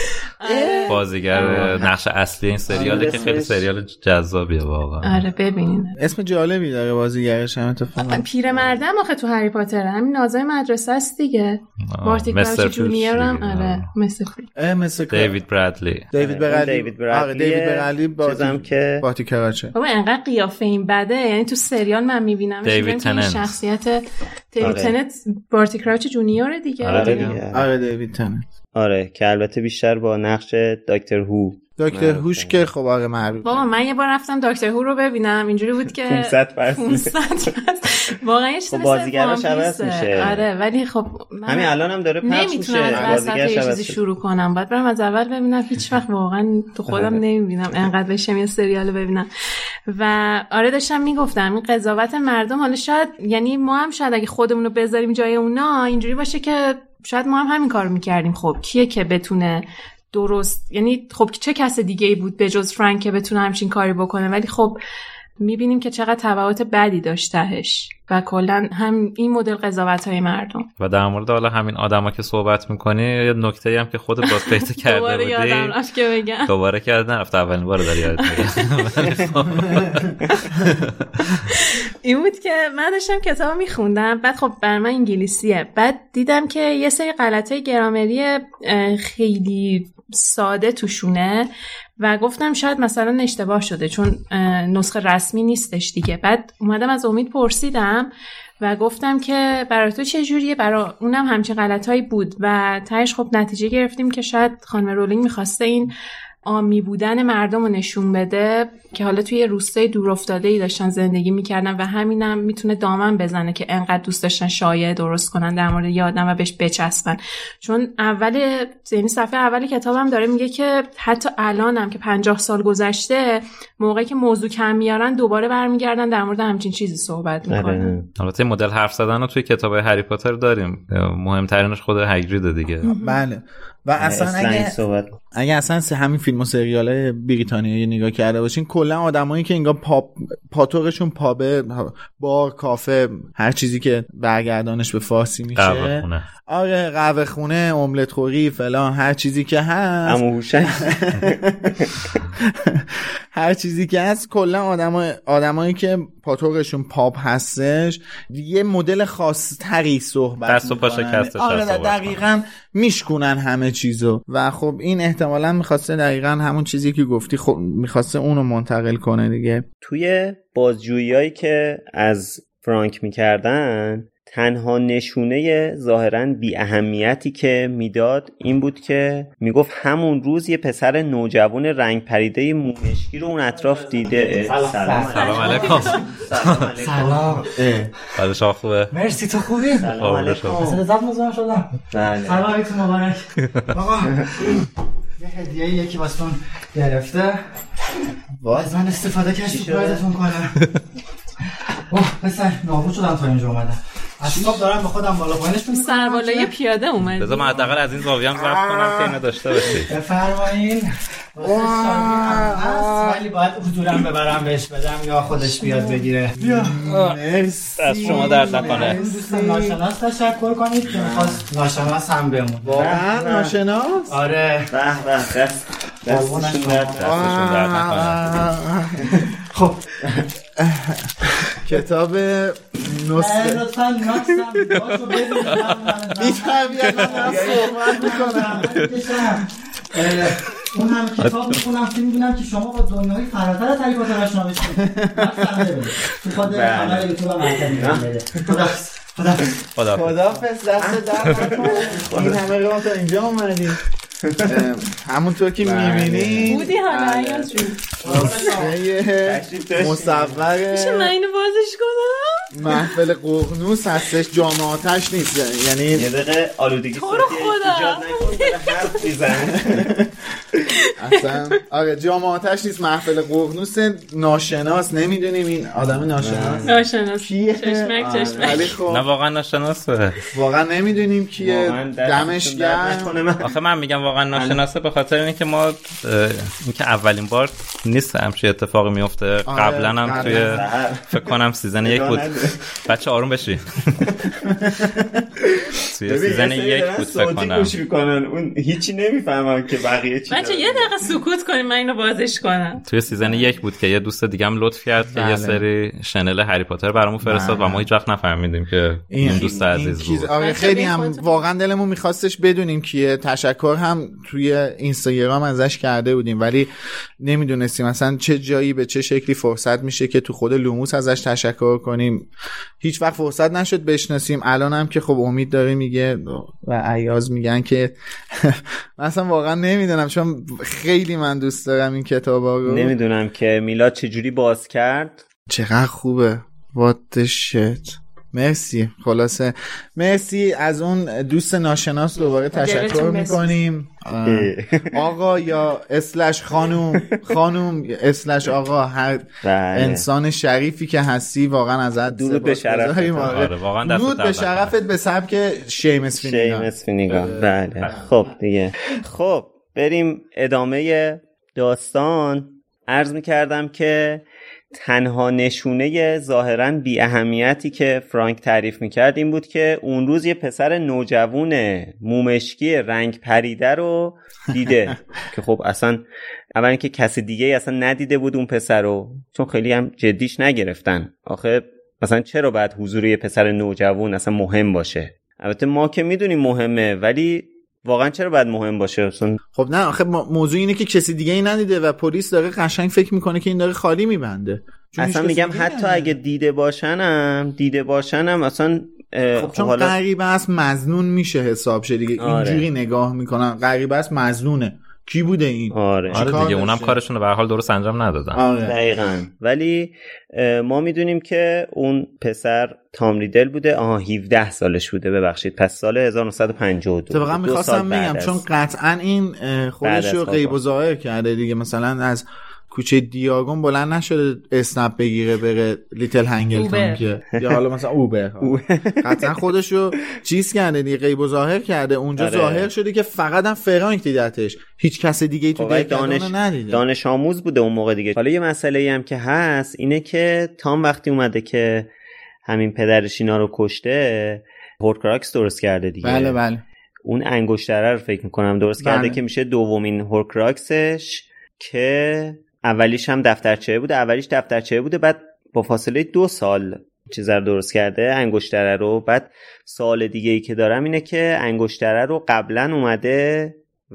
بازیگر نقش اصلی این سریاله که خیلی سریال جذابیه واقعا. آره ببینین اسم جالبی داره بازیگرش هم. اتفاقا پیرمردم آخه تو هری پاتر همین ناظر مدرسه است دیگه. بارتی کراش جونیور هم آره مثل مثل دیوید برادلی. دیوید برادلی. دیوید برادلی. دیوید برادلی بازم که بارتی کراچه. بابا انقدر قیافه این بده، یعنی تو سریال من میبینم دیوید تننت شخصیت دیوید تننت بارتی کراچه جونیور دیگه. آره دیگه. آره دیوید تننت. آره که البته بیشتر با نقش دکتر هو. دکتر هوش که خب آره معروفه. بابا من یه بار رفتم دکتر هو رو ببینم، اینجوری بود که پانصد پس واقعا یه چیز خب بازیگرش عوض میشه. آره ولی خب همین الان هم داره پخش میشه، بازیگرش یه چیزی شروع کنم باید برم از اول ببینم، هیچ وقت واقعا تو خودم نمیبینم انقدر بشم یه سریال ببینم. و آره داشتم میگفتم این قضاوت مردم، حالا شاید یعنی ما هم شاید اگه خودمون رو بذاریم جای اونا اینجوری باشه که شاید ما هم همین کارو میکردیم. خب کیه که بتونه درست، یعنی خب چه کس دیگه ای بود به جز فرانک که بتونه همچین کاری بکنه، ولی خب میبینیم که چقدر تبعات بدی داشتهش و کلا هم این مدل قضاوت‌های مردم. و در مورد حالا همین آدما که صحبت می‌کنی یه نکته‌ای هم که خودت باز پیدا کرده بودی دوباره یادم رفت که بگم دوباره که نرفت اولین بار داری یاد میگم این بود که من داشتم کتاب میخوندم، بعد خب بر من انگلیسیه، بعد دیدم که یه سری غلطای گرامری خیلی ساده توشونه و گفتم شاید مثلا اشتباه شده چون نسخه رسمی نیستش دیگه. بعد اومدم از امید پرسیدم و گفتم که برای تو چه جوریه، برای اونم همچین غلطایی بود و تهش خب نتیجه گرفتیم که شاید خانم رولینگ میخواسته این عامی بودن مردم رو نشون بده که حالا توی روستای دورافتاده‌ای داشتن زندگی میکردن و همینم میتونه دامن بزنه که انقدر دوست داشتن شایعه درست کنن در مورد یه آدم و بهش بچسبن. چون اول یعنی صفحه اول کتابم داره میگه که حتی الانم که پنجاه سال گذشته موقعی که موضوع کم میارن دوباره برمیگردن در مورد همچین چیزی صحبت میکنن. البته مدل حرف زدن رو توی کتابای هری پاتر داریم، مهمترینش خود هاگرید دیگه. بله و اصلا اگه اگه اصلا همین فیلم و سریال‌های بریتانیایی نگاه کرده باشین کلا آدمایی که انگار پاپ پاتوقشون پابه، بار، کافه، هر چیزی که برگردانش به فارسی میشه، قهوه خونه، آره قهوه خونه، املت خوری، فلان، هر چیزی که هست، عمو هوشنگ هر چیزی که هست، کلا آدمای آدمایی که پاتوقشون پاپ هستش یه مدل خاص تری صحبت دست و پا شکستش. آره دقیقاً میشکنن همه چیزو و خب این احتمالاً میخواسته دقیقاً همون چیزی که گفتی، خب میخواسته اونو منتقل کنه دیگه. توی بازجوییایی که از فرانک میکردن تنها نشونه ظاهراً بی اهمیتی که میداد این بود که میگفت همون روز یه پسر نوجوان رنگ پریده مومشکی رو اون اطراف دیده. سلام سلام علیکم. سلام. حال شما خوبه؟ مرسی، تو خوبی؟ سلام علیکم. اصلا زب مزاحم شدم. بله. سلام علیکم مبارک. آقا یه هدیه یکی واسون گرفته. از من استفاده کرد سورپرایزتون کنم. اوه پسر نابود شدم تا اینجا اومدم. اصلا دارم به خودم بالا پایینش می‌کنم. سربالای پیاده اومد. بذار من حداقل از این زاویه هم ضبط کنم که اینو داشته باشی. بفرمایید. ولی باید حضورم ببرم بهش بدم یا خودش بیاد بگیره. بیا. مرسی. از شما درد نکنه. دوستان ناشناس تشکر کنید که می‌خواست ناشناس هم بمون. واقعا ناشناس؟ آره. به به دست دستشون درد نکنه. خب کتاب نسخه لطفاً ناکسم باشو ببینید بی‌تربیت من صحبت میکنم. اون هم کتاب میخونم که میبینم که شما با دنیای فراتر از هری پاتر آشنا بشید. مثلا ببینید تو خود کانال یوتیوب هم انجام بده. خداحافظ. خداحافظ. خداحافظ. دست درد نکنه. این همه راه تا اینجا اومدیم. همونطور که میبینید بودی حالا عیاز جون مصوره میشه من اینو بازش کنم؟ محفل ققنوس هستش، جام آتش نیست، یعنی یه دقیقه آلودگی تو رو خدا حرف میزنه اصلا. آره جام آتش نیست، محفل ققنوس. ناشناس، نمیدونیم این آدم ناشناس ناشناس کیه، چشمک چشمک نه واقعا ناشناسه، واقعا نمیدونیم کیه. دمش گرم. آخه من میگم واقعا ناشناسه به خاطر اینکه ما اینکه اولین بار نیست همچین اتفاقی میفته. قبلا هم توی فکر کنم سیزن یک بود. بچه آروم بشی. توی سیزن یک بود فکر کنم. اون هیچی نمیفهمن که بقیه چی. من بچه یه دقیقه سکوت کنیم من اینو بازش کنم. توی سیزن یک بود که یه دوست دیگه هم لطف کرد که یه سری شنل هری پاتر برامون فرستاد و ما هیچ وقت نفهمیدیم که این دوست عزیز بود. آره خیلی هم واقعا دلمون می‌خواستش بدونیم کیه. تشکر هم توی اینستاگرام ازش کرده بودیم ولی نمیدونستیم مثلا چه جایی به چه شکلی فرصت میشه که تو خود لوموس ازش تشکر کنیم. هیچ وقت فرصت نشد بشناسیم. الان هم که خب امید داره میگه و ایاز میگن که مثلا واقعا نمیدونم چون خیلی من دوست دارم این کتابا رو. نمیدونم که میلاد چجوری باز کرد. چقدر خوبه. What the shit. مرسی. خلاصه مرسی از اون دوست ناشناس دوباره تشکر میکنیم. آقا یا اسلش خانوم خانوم اسلش آقا هر انسان شریفی که هستی واقعا ازت درود به شرفت. درود به شرفت به سبک شیمس فینیگان. شیمس فینیگان. بله خب دیگه خب بریم ادامه داستان. عرض میکردم که تنها نشونه ظاهراً بی اهمیتی که فرانک تعریف میکرد این بود که اون روز یه پسر نوجوان مومشکی رنگ پریده رو دیده که خب اصلا اولا که کسی دیگه اصلا ندیده بود اون پسر رو، چون خیلی هم جدیش نگرفتن. آخه مثلا چرا باید حضور یه پسر نوجوان اصلا مهم باشه؟ البته ما که میدونیم مهمه ولی واقعا چرا باید مهم باشه اصلا؟ خب نه آخه موضوع اینه که کسی دیگه ای ندیده و پلیس داره قشنگ فکر میکنه که این داره خالی میبنده. اصلا میگم حتی ندیده. اگه دیده باشنم دیده باشنم اصلا خب چون حالا... غریبه است مظنون میشه حساب شه دیگه. آره. اینجوری نگاه میکنن غریبه است مظنونه کی بوده این. آره, آره دیگه اونم کارشون رو به هر حال درست انجام ندادن. آره. دقیقاً. ولی ما میدونیم که اون پسر تام ریدل بوده. آها هفده سالش بوده ببخشید. پس سال هزار و نهصد و پنجاه و دو. تو واقعا می‌خواستم بگم چون قطعاً این خودش رو غیب و ظاهر کرده دیگه. مثلا از کوچه دیاگون بلند نشده اسنپ بگیره بره لیتل هنگلتون که یا حالا مثلا اوبر قطعا خودشو چیز کرده دیگه غیب و ظاهر کرده اونجا. آره. ظاهر شده که فقط هم فرانک دیدتش هیچ کس دیگه ای تو دانش ندیده. دانش آموز بوده اون موقع دیگه. حالا یه مسئله ای هم که هست اینه که تام وقتی اومده که همین پدرش اینا رو کشته هورکراکس درست کرده دیگه. بله بله اون انگشتره رو فکر می‌کنم درست بله. کرده که میشه دومین هورکراکسش که اولیش هم دفترچه بوده. اولیش دفترچه بوده بعد با فاصله دو سال چیز رو درست کرده انگشتره رو. بعد سال دیگه ای که دارم اینه که انگشتره رو قبلا اومده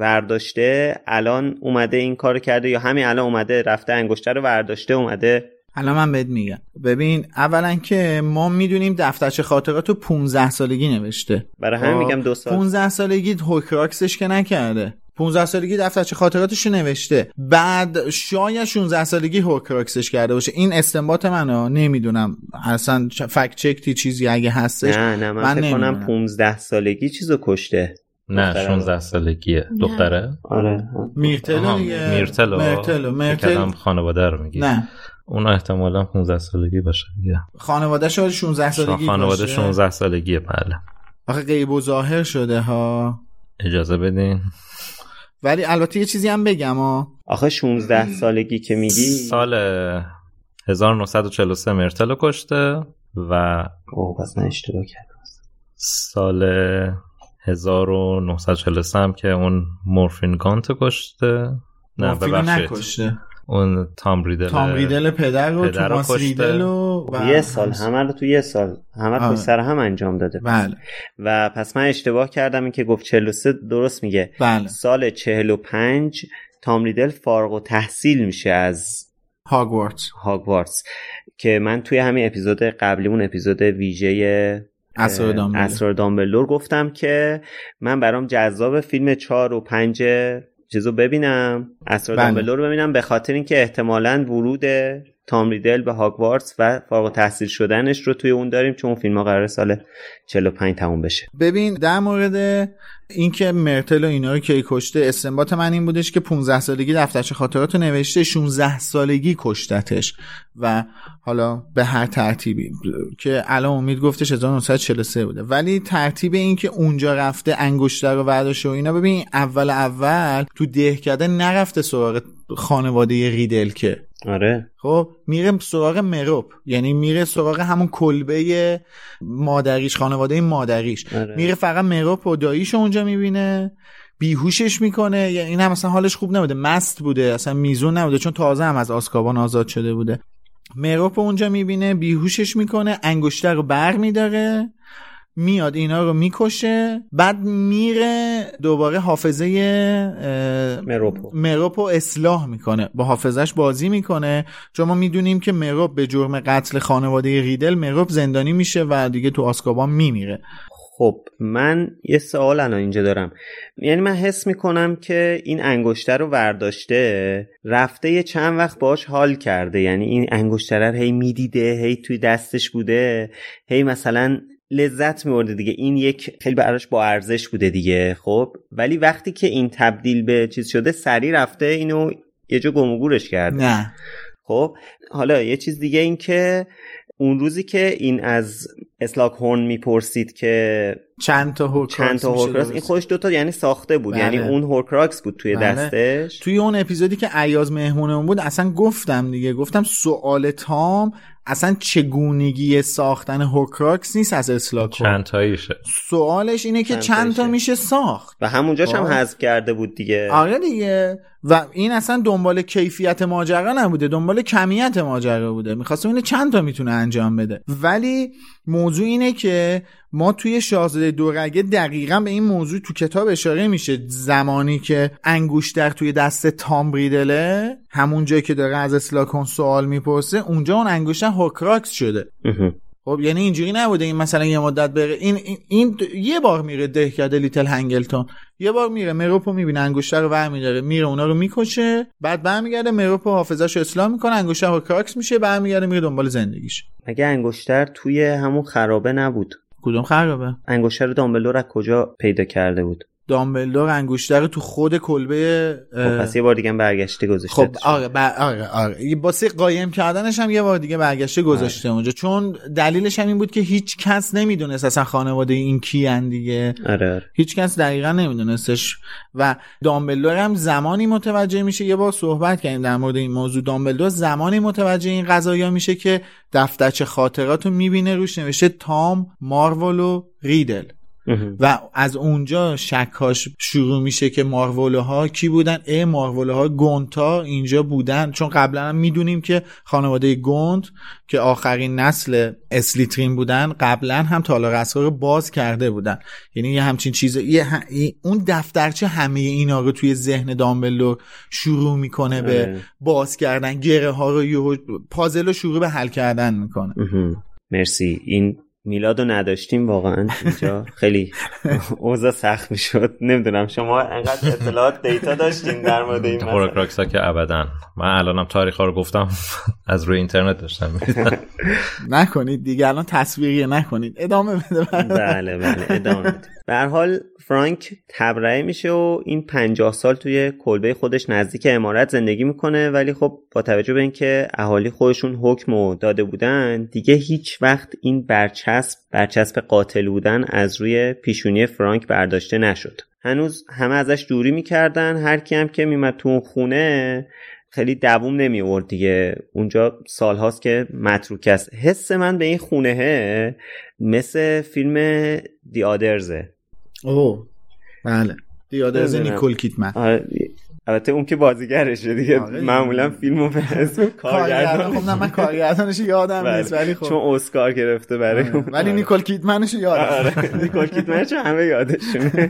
ورداشته الان اومده این کارو کرده یا همین الان اومده رفته انگشتره رو ورداشته اومده. الان من بهت میگم ببین اولا که ما میدونیم دفترچه خاطرات رو پانزده سالگی نوشته. برای همین میگم دو سال. پانزده سالگی هورکراکسش که نکرده. پانزده سالگی دفترچه خاطراتش نوشته بعد شاید شانزده سالگی هورکراکسش کرده باشه. این استنباط منه نمیدونم اصلا فکت چکتی چیزی اگه هستش. نه نه من, من فکر کنم پانزده سالگی چیزو کشته. نه شانزده سالگیه دختره. آره میرتلو دیگه. میرتلو میرتلو میرتلو خانواده رو میگی. نه اون احتمالاً پانزده سالگی باشه دیگه. خانواده‌اش شانزده سالگی خانواده شانزده سالگیه بله. آخه غیب و ظاهر شده ها. اجازه بدین. ولی البته یه چیزی هم بگم ها. آخه شانزده سالگی که میگی سال هزار و نهصد و چهل و سه مرتلو کشته و اوه پس من اشتباه کردم. سال هزار و نهصد و چهل و سه هم که اون مورفین گانت کشته. نه ببخشید اون تام ریدل تام ریدل پدر رو توماس ریدل و یه سال همه رو تو یه سال همه رو سر هم انجام داده. بله. و پس من اشتباه کردم این که گفت چهل و سه درست میگه. بله. سال چهل و پنج تام ریدل فارغ التحصیل میشه از هاگوارتس هاگوارتس که من توی همین اپیزود قبلیمون اپیزود ویژه اسرار دامبلدور گفتم که من برام جذاب فیلم چهار و پنج چیزو ببینم اسرار بله. دامبلدور رو ببینم به خاطر اینکه احتمالاً ورود تام ریدل به هاگوارتس و فارغ التحصیل شدنش رو توی اون داریم چون اون فیلم‌ها قراره سال چهل و پنج تموم بشه. ببین در مورد اینکه مرتل و اینا رو کی کشته استنباط من این بودش که پانزده سالگی دفترچه خاطراتو نوشته شانزده سالگی کشتتش و حالا به هر ترتیبی که الان امید گفتش هزار و نهصد و چهل و سه بوده ولی ترتیب این که اونجا رفته انگشتر رو برداشته و اینا ببین اول اول تو دهکده نرفته سراغ خانواده ریدل که آره خب میره سراغ مروپ یعنی میره سراغ همون کلبه مادریش خانواده مادریش. آره. میره فقط مروپ و داییشو اونجا میبینه بیهوشش میکنه. یعنی این هم مثلا حالش خوب نبوده، مست بوده، اصلا میزون نبوده چون تازه هم از آزکابان آزاد شده بوده. مروپ اونجا میبینه، بیهوشش میکنه، انگشتر رو بر میداره، میاد اینا رو میکشه، بعد میره دوباره حافظه مروپو مروپو اصلاح میکنه، با حافظش بازی میکنه. چون ما میدونیم که مروپ به جرم قتل خانواده ریدل مروپ زندانی میشه و دیگه تو آزکابان میمیره. خب من یه سوال الان اینجا دارم. یعنی من حس میکنم که این انگشتر رو ورداشته رفته یه چند وقت باش حال کرده، یعنی این انگشتر رو هی میدیده، هی توی دستش بوده، هی مثلا لذت می‌برده دیگه، این یک خیلی براش با ارزش بوده دیگه. خب ولی وقتی که این تبدیل به چیز شده سری رفته اینو یه جا گم و گورش کرده. نه خب حالا یه چیز دیگه این که اون روزی که این از اسلاک هورن میپرسید که چند تا هورکراکس چند تا هورکراکس، این خودش دوتا یعنی ساخته بود. بله. یعنی اون هورکراکس بود توی بله. دستش. توی اون اپیزودی که ایاز مهمونمون بود اصلا گفتم دیگه، گفتم سوال تام اصلا چگونگی ساختن هورکراکس نیست از اسلاک هورن، چند تاییشه. سوالش اینه که چند, چند تا میشه ساخت و همونجاش هم حذف کرده بود دیگه. آره دیگه. و این اصلا دنبال کیفیت ماجرا نبوده، دنبال کمیت ماجرا بوده، می‌خواست ببینه چند تا میتونه انجام بده. ولی موضوع اینه که ما توی شاهزاده دورگه دقیقاً به این موضوع تو کتاب اشاره میشه. زمانی که انگشتر توی دست تام ریدله، همون جایی که داره از اسلاکون سوال میپرسه، اونجا اون انگشتر هورکراکس شده. خب یعنی اینجوری نبوده این مثلا یه مدت بره این, این, این یه بار میره دهکده لیتل هنگلتون، یه بار میره مروپو میبینه انگشتر رو برمی‌داره میره اونا رو میکشه، بعد برمیگرده مروپو حافظه‌شو اصلاح میکنه، انگشتر هورکراکس میشه، برمیگرده میره دنبال زندگیش. مگه انگشتر توی همون خرابه نبود؟ کدوم خرابه؟ انگشتر دامبلدور از کجا پیدا کرده بود؟ دامبلدور انگشتر رو تو خود کلبه خب پس یه بار دیگه برگشته گذاشته. خب آره بر... آره آره واسه قایم کردنش هم یه بار دیگه برگشته گذاشته آره. اونجا چون دلیلش هم این بود که هیچ کس نمیدونست اصلا خانواده این کیان دیگه. آره آره. هیچ کس دقیقاً نمیدونستش و دامبلدور هم زمانی متوجه میشه، یه بار صحبت کردیم در مورد این موضوع، دامبلدور زمانی متوجه این قضایا میشه که دفترچه خاطراتو میبینه روش نوشته تام، مارول و ریدل و از اونجا شکاش شروع میشه که مارولوها کی بودن. ای مارولوها گونتا اینجا بودن، چون قبلا هم میدونیم که خانواده گوند که آخرین نسل اسلیترین بودن قبلا هم تالار اسرار رو باز کرده بودن. یعنی یه همچین چیز یه هم... اون دفترچه همه اینا رو توی ذهن دامبلدور شروع میکنه به باز کردن، گره ها رو یه پازل رو شروع به حل کردن میکنه. مرسی. این میلادو نداشتیم واقعا اینجا خیلی اوضاع سخت میشد. نمیدونم شما انقدر اطلاعات دیتا داشتین در مورد این مسئله؟ هورکراکس ها که ابدا. من الانم تاریخ ها رو گفتم از روی اینترنت داشتم میدیدم. نکنید دیگه الان تصویریه نکنید، ادامه بده. بله بله ادامه بده. به هر حال فرانک تبرئه میشه و این پنجاه سال توی کلبه خودش نزدیک عمارت زندگی میکنه، ولی خب با توجه به اینکه اهالی خودشون حکمو داده بودن دیگه هیچ وقت این برچسب برچسب قاتل بودن از روی پیشونی فرانک برداشته نشد. هنوز همه ازش دوری میکردن، هر کی هم که میمد تو اون خونه خیلی دووم نمی آورد دیگه، اونجا سالهاست که متروک است. حس من به این خونهه مثل فیلم دی آدرزه. اوه بله دی آدرز نیکول کیدمن. آره البته اون که بازیگرشه دیگه. آره معمولا فیلمو به اسم کارگردان. خب نه من کارگردانش یادم نیست ولی خب چون اسکار گرفته برای اون. ولی نیکول کیدمنش یادم. آره نیکول کیدمنش همه یادشونه.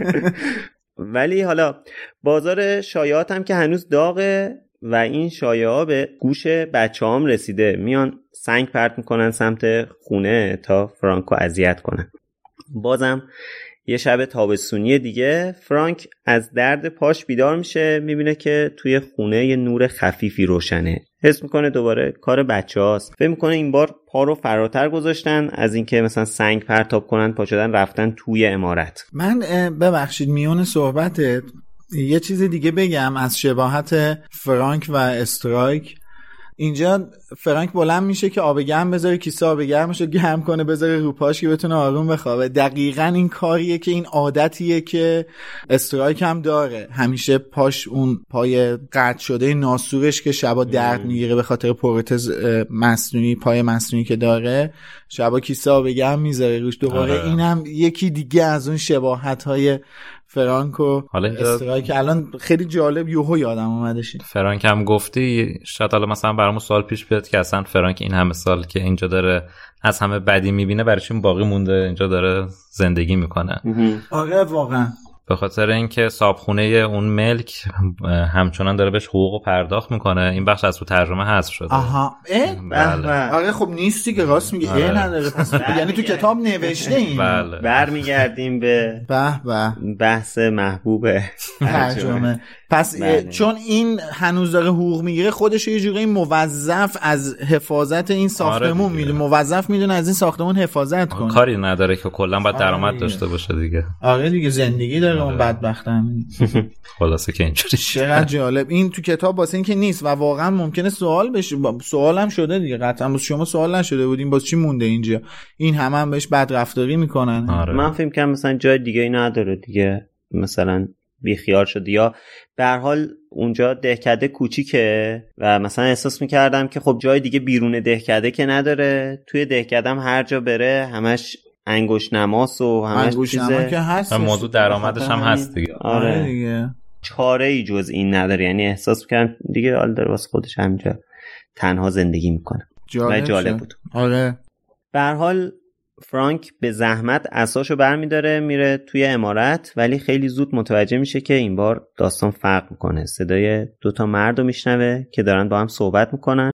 ولی حالا بازار شایعات هم که هنوز داغه و این شایعه به گوش بچه‌هام رسیده، میان سنگ پرت میکنن سمت خونه تا فرانکو اذیت کنن. بازم یه شب تابستونی دیگه فرانک از درد پاش بیدار میشه، میبینه که توی خونه یه نور خفیفی روشنه. حس میکنه دوباره کار بچه‌هاست. فکر میکنه این بار پا رو فراتر گذاشتن از اینکه مثلا سنگ پرتاب کنن، پا شدن رفتن توی عمارت. من ببخشید میون صحبتت یه چیز دیگه بگم از شباهت فرانک و استرایک. اینجا فرانک بلند میشه که آب گرم بذاره، کیسه آب گرمشو گرم کنه بذاره رو پاش که بتونه آروم بخوابه. دقیقاً این کاریه که این عادتیه که استرایک هم داره، همیشه پاش اون پای قطع شده ناسورش که شبا درد میگیره به خاطر پروتز مصنوعی، پای مصنوعی که داره، شبا کیسه آب گرم میذاره روش دوباره. اینم یکی دیگه از اون شباهت‌های فرانک و حالا استرایک الان خیلی جالب یوهو یادم اومدش. فرانک هم گفتی شاید حالا مثلا برامون سوال پیش بیاد که اصلا فرانک این همه سال که اینجا داره از همه بدی میبینه برای چی باقی مونده اینجا داره زندگی میکنه. آره واقعا به خاطر اینکه صاحبخونه اون ملک همچنان داره بهش حقوق پرداخت میکنه. این بخش از تو ترجمه حذف شده. آها بله. آره خب نیستی که راست میگه ای نداره پس یعنی تو کتاب نوشته این. بله. برمیگردیم به به به بحث محبوب ترجمه. پس بله. چون این هنوز داره حقوق میگیره خودش یه جوری موظف از حفاظت این ساختمون آره میدونه، موظف میدونه از این ساختمون حفاظت کنه. کاری نداره که کلا باید درآمد آره داشته باشه دیگه. آره دیگه زندگی داره آره. اون بدبخت هم. خلاصه که اینجوری چقدر جالب. این تو کتاب واسه این که نیست و واقعا ممکنه سوال بشه، سوالم شده دیگه قطعا واسه شما سوال نشده بودین باز چی مونده اینجا. این همه هم بهش بدرفتاری میکنن. آره. من فکر کنم مثلا جای دیگه ای نداره دیگه، مثلا بیخیال شد یا به هر حال اونجا دهکده کوچیکه و مثلا احساس میکردم که خب جای دیگه بیرون دهکده که نداره، توی دهکده‌ام هر جا بره همش انگشت نماس و همش چیزه که هست، موضوع درآمدش هم هست دیگه. آره دیگه چاره ای جز این نداره، یعنی احساس میکردم دیگه حال داره واسه خودش همینجا تنها زندگی میکنه. جالب, جالب بود. آره به هر حال فرانک به زحمت عصاشو برمیداره میره توی عمارت، ولی خیلی زود متوجه میشه که این بار داستان فرق میکنه. صدای دوتا مردو میشنوه که دارن با هم صحبت میکنن.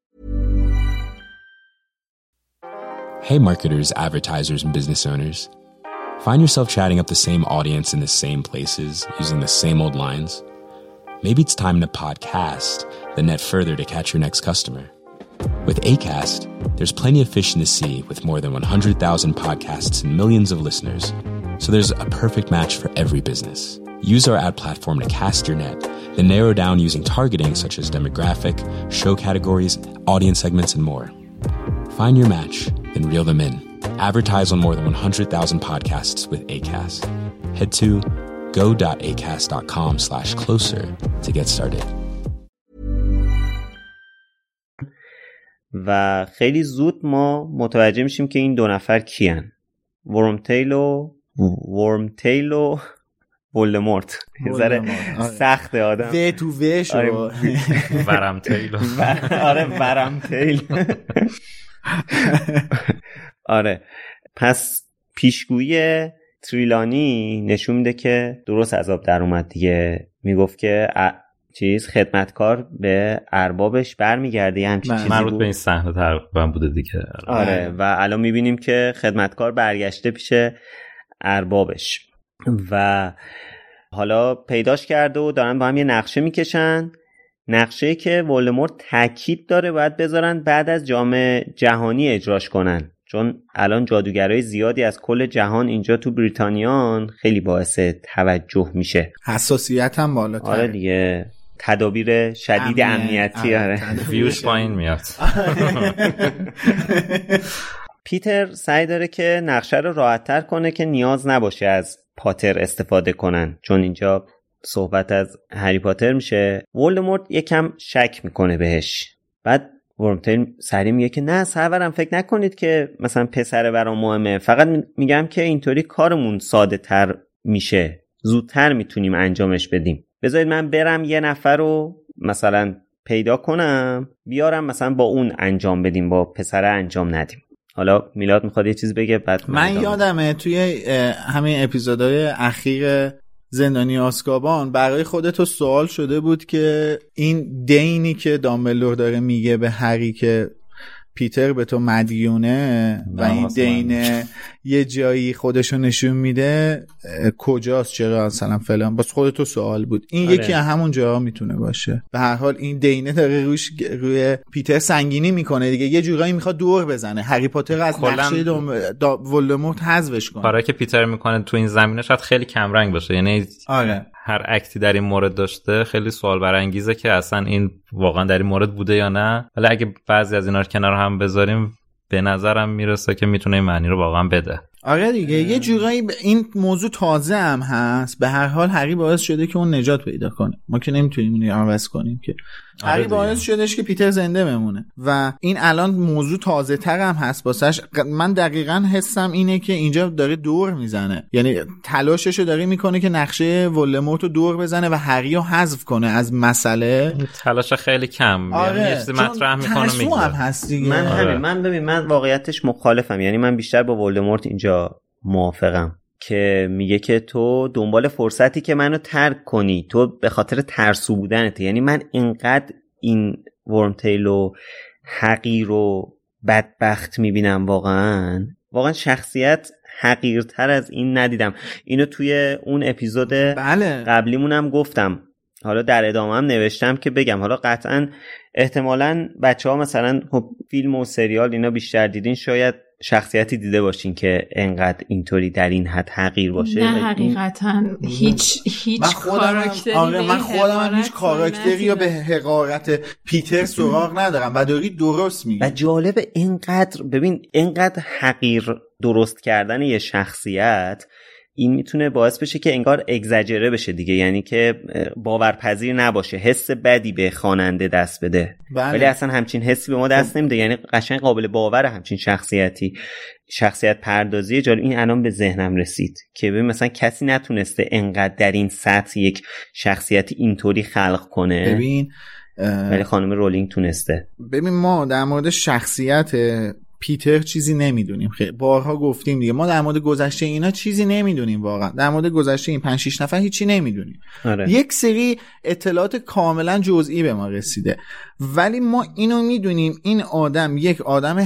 Hey marketers, advertisers, and business owners. Find yourself chatting up the same audience in the same places using the same old lines? Maybe it's time to podcast the net further to catch your next customer. With Acast, there's plenty of fish in the sea with more than one hundred thousand podcasts and millions of listeners. So there's a perfect match for every business. Use our ad platform to cast your net, then narrow down using targeting such as demographic, show categories, audience segments, and more. Find your match, then reel them in. Advertise on more than one hundred thousand podcasts with Acast. Head to go.acast.com slash closer to get started. و خیلی زود ما متوجه میشیم که این دو نفر کیان، ورمتیل و ورمتیل و ولدمورت. یه ذره سخته آدم و تو و شو ورمتیل. آره ورمتیل. آره پس پیشگویی تریلانی نشون میده که درست عذاب در اومد دیگه. میگفت که ا... چیز خدمتکار به اربابش برمیگرده، همچین چیزی مربوط به این صحنه تقریبا بوده دیگه. آره و الان میبینیم که خدمتکار برگشته پیش اربابش و حالا پیداش کرده و دارن با هم یه نقشه میکشن، نقشه‌ای که ولدمورت تاکید داره باید بذارن بعد از جام جهانی اجراش کنن، چون الان جادوگرای زیادی از کل جهان اینجا تو بریتانیان خیلی باعث توجه میشه، حساسیت هم بالاتره. آره دیگه تدابیر شدید امنیت. امنیتی آره ویوش پایین میاد. پیتر سعی داره که نقشه رو راحت‌تر کنه که نیاز نباشه از پاتر استفاده کنن، چون اینجا صحبت از هری پاتر میشه. ولدمورت یکم شک میکنه بهش، بعد ورمتیل سریع میگه که نه سرورم فکر نکنید که مثلا پسر برام مهمه، فقط میگم که اینطوری کارمون ساده تر میشه، زودتر میتونیم انجامش بدیم. بذارید من برم یه نفر رو مثلا پیدا کنم بیارم مثلا با اون انجام بدیم، با پسر انجام ندیم. حالا میلاد میخواد یه چیز بگه بعد من یادمه توی همین اپیزودهای اخیر زندانی آزکابان برای خودت سوال شده بود که این دینی که دامبلدور داره میگه به هری که پیتر به تو مدیونه و این دین یه جایی خودشو نشون میده کجاست، چرا مثلا فلان، باز خودتو سوال بود. این آره. یکی همون جاها میتونه باشه. به هر حال این دینه داره روش روی پیتر سنگینی میکنه دیگه، یه جورایی میخواد دور بزنه هری پاتر از نقشه ولدمورت حذفش کنه. کاری که پیتر میکنه تو این زمینه شاید خیلی کم رنگ باشه، یعنی آره. هر اکتی در این مورد داشته خیلی سوال برانگیزه که اصلا این واقعا در این مورد بوده یا نه، ولی اگه بعضی از اینا رو کنار هم بذاریم به نظرم میرسه که میتونه این معنی رو واقعا بده. آره دیگه یه جورایی این موضوع تازه هم هست. به هر حال هری باعث شده که اون نجات پیدا کنه، ما که نمیتونیم اون رو عوض کنیم که هری باعث شدش که پیتر زنده بمونه و این الان موضوع تازه تر هم هست واسش. من دقیقاً حسم اینه که اینجا داره دور میزنه، یعنی تلاششو داره میکنه که نقشه ولدمورت رو دور بزنه و هری رو حذف کنه از مسئله. تلاش خیلی کم، آره. یعنی یه چیزی مطرح میکنه میگه. هم هست دیگه. من آره. همین من ببین من واقعیتش مخالفم، یعنی من بیشتر با ولدمورت اینجا موافقم که میگه که تو دنبال فرصتی که منو ترک کنی، تو به خاطر ترسو بودنت. یعنی من اینقدر این ورمتیل و حقیر و بدبخت میبینم، واقعا واقعا شخصیت حقیرتر از این ندیدم. اینو توی اون اپیزود بله. قبلیمونم گفتم، حالا در ادامه هم نوشتم که بگم. حالا قطعا احتمالاً بچه ها مثلا خب فیلم و سریال اینا بیشتر دیدین، شاید شخصیتی دیده باشین که انقدر اینطوری در این حد حقیر باشه. نه حقیقتا هیچ هیچ کاراکتری آره من خودم هم هیچ کاراکتری یا به حقارت پیتر سراغ ندارم و داری درست میگی. و جالب اینقدر ببین اینقدر حقیر درست کردن یه شخصیت این میتونه باعث بشه که انگار اگزاجره بشه دیگه، یعنی که باورپذیر نباشه، حس بدی به خواننده دست بده. بله. ولی اصلا همچین حسی به ما دست نمیده، یعنی قشنگ قابل باوره همچین شخصیتی. شخصیت پردازی جالب این الان به ذهنم رسید که ببین مثلا کسی نتونسته انقدر در این سطح یک شخصیت اینطوری خلق کنه. ببین ولی خانم رولینگ تونسته. ببین ما در مورد شخصیت پیتر چیزی نمیدونیم، خیلی بارها گفتیم دیگه، ما در مورد گذشته اینا چیزی نمیدونیم، واقعا در مورد گذشته این پنج شش نفر هیچی نمیدونیم. آره. یک سری اطلاعات کاملا جزئی به ما رسیده، ولی ما اینو میدونیم این آدم یک آدم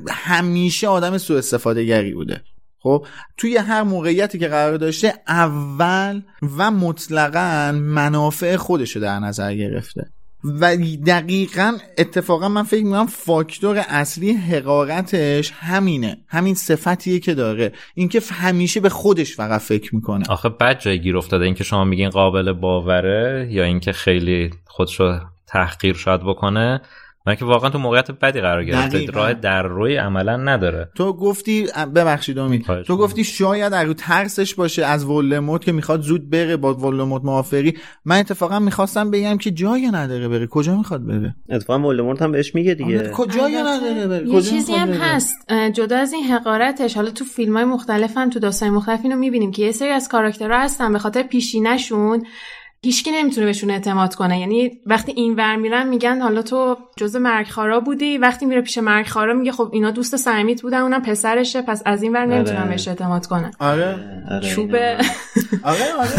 همیشه آدم سوء استفاده گری بوده. خب توی هر موقعیتی که قرار داشته اول و مطلقاً منافع خودشو در نظر گرفته و دقیقاً اتفاقا من فکر میکنم فاکتور اصلی حقارتش همینه، همین صفتیه که داره، اینکه همیشه به خودش فقط فکر میکنه. آخه بد جای گیر افتاده، اینکه شما میگین قابل باوره یا اینکه خیلی خودشو تحقیر شاید بکنه، من که واقعا تو موقعیت بدی قرار گرفته، راه در روی عملا نداره. تو گفتی ببخشید امید، تو گفتی شاید از رو ترسش باشه از ولدمورت که میخواد زود بره با ولدمورت موافقی. من اتفاقا میخواستم بگم که جایی نداره بره. کجا میخواد بره؟ اتفاقا ولدمورت هم بهش میگه دیگه کجایی نداره بره. یه چیزی هم هست جدا از این حقارتش، حالا تو فیلم‌های مختلف هم تو داستان‌های مختلف اینو میبینیم که یه سری از کاراکترها هستن به خاطر پیشینه‌شون هیچکی نمیتونه بهشون اعتماد کنه. یعنی وقتی این ور میرن میگن حالا تو جزء مرگخوارا بودی، وقتی میره پیش مرگخوارا میگه خب اینا دوست صمیمیت بودن، اونم پسرشه، پس از این ور نمیتونم بهش اعتماد کنه. آره چوبه آره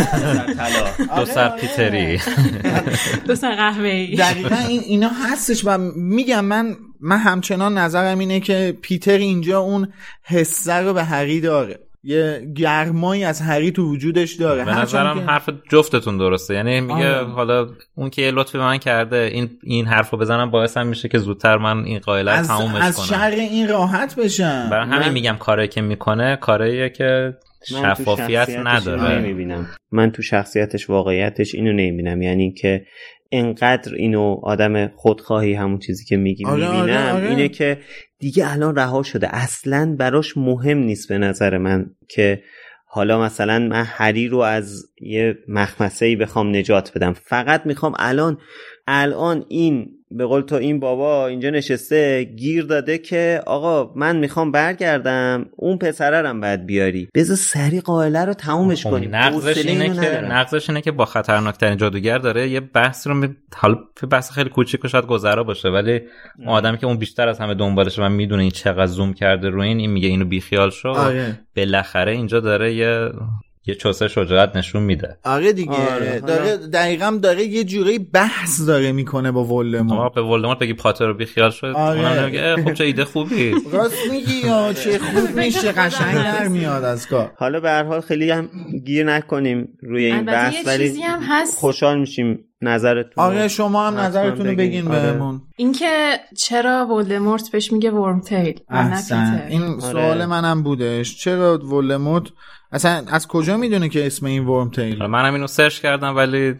آره دو سر پیتری دو سر قهوه‌ای. دقیقاً این اینا هستش و میگم من من همچنان نظرم اینه که پیتر اینجا اون حسه رو به هری داره، یه گرمایی از هری تو وجودش داره. به نظرم که... حرف جفتتون درسته، یعنی میگه آه. حالا اون که یه لطفی به من کرده این این حرفو بزنم باعث هم میشه که زودتر من این قائله از... تمومش از کنم، از شر این راحت بشم. برای همین من... میگم کاری که میکنه کاریه که شفافیت نداره. نمیبینم من تو شخصیتش واقعیتش اینو نمیبینم، یعنی که انقدر اینو آدم خودخواهی همون چیزی که میگی آره میبینم آره آره. اینه که دیگه الان رها شده، اصلاً براش مهم نیست به نظر من که حالا مثلا من هری رو از یه مخمسه‌ای بخوام نجات بدم، فقط میخوام الان الان این به قول تو این بابا اینجا نشسته گیر داده که آقا من میخوام برگردم، اون پسره رو باید بیاری، بذار سری قائله رو تمومش کنیم. نقضش اینه که نقضش اینه که با خطرناکترین جادوگر داره یه بحث رو می... حالا بحث خیلی کوچیک شاید گذرا باشه، ولی اون آدمی که اون بیشتر از همه دنبالشه و میدونه این چقدر زوم کرده رو این این میگه اینو بیخیال شو. آره. بالاخره اینجا داره یه یه چوسه شجاعت نشون میده. آره دیگه آره. داره دقیقاً داره یه جوری بحث داره میکنه با ولدمورت. به ولدمورت بگی پاتر رو بیخیال شد، آره. اونم میگه خب چه ایده خوبی. راست میگی یا چه خوب میشه، قشنگ در میاد از کار. حالا به هر حال خیلی هم گیر نکنیم روی این بحث، ولی خوشحال میشیم نظرتون. آره شما هم نظرتون رو بگین بهمون. اینکه چرا ولدمورت بهش میگه ورمتیل و نه پیتر. این سوال آره. منم بودش، چرا ولدمورت اصلا از کجا میدونه که اسم این ورمتیل؟ منم اینو سرچ کردم ولی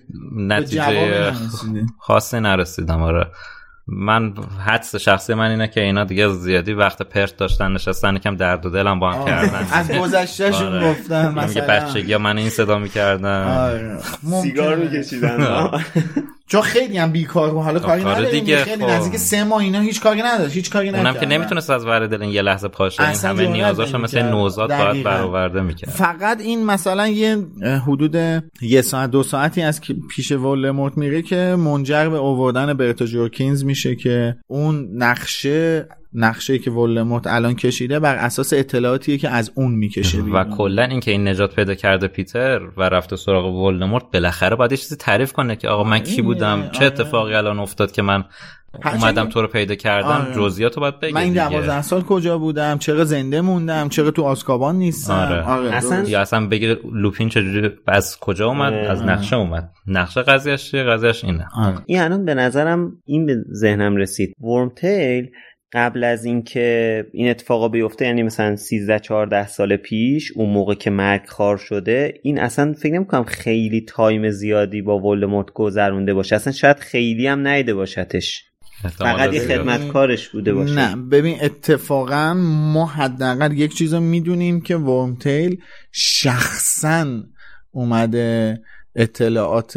نتیجه خاصی نرسیدم. آره من حدس شخصی من اینه که اینا دیگه زیادی وقت پرت داشتن نشستن یکم درد و دلم با هم کردن، از گذشتهشون آره. گفتن مثلا میگه بچگی من این صدا میکردم، آره. سیگار میکشیدن. چون خیلی هم بیکار بود، حالا کاری نداره، خیلی نزدیک سه ماه اینا هیچ کاری نداشت، هیچ کاری نکرد. اونم که نمیتونست از ور دل یه لحظه پاشه، این همه نیازاشو مثل نوزاد باید برآورده میکرد. فقط این مثلا یه حدود یه ساعت دو ساعتی از که پیش ولدمورت میره که منجر به آوردن برتا جورکینز میشه که اون نقشه نقشه‌ای که ولدمورت الان کشیده بر اساس اطلاعاتیه که از اون میکشه و کلا اینکه این نجات پیدا کرده پیتر و رفته سراغ ولدمورت، بالاخره باید یه چیزی تعریف کنه که آقا من کی بودم، آره. چه اتفاقی الان افتاد که من اومدم تو رو پیدا کردم، آره. جزئیاتو باید بگی. من این دوازده سال کجا بودم، چرا زنده موندم، چرا تو آزکابان نیستم، آره. آره. اصلا یا اصلا بگی لوپین چجوری از کجا اومد، آره. از نقشه اومد، نقشه قضیهش چیه، قضیهش اینه. آره. این الان به نظرم این به ذهنم رسید، ورمتیل قبل از اینکه این اتفاقا بیفته، یعنی مثلا سیزده چهارده سال پیش، اون موقع که مرگ خوار شده، این اصلا فکر نمی‌کنم خیلی تایم زیادی با ولدمورت گذرونده باشه، اصلا شاید خیلی هم نیده باشتش، فقط یه خدمتکارش بوده باشه. نه ببین اتفاقا ما حداقل یک چیزو میدونیم که ورمتیل شخصا اومده اطلاعات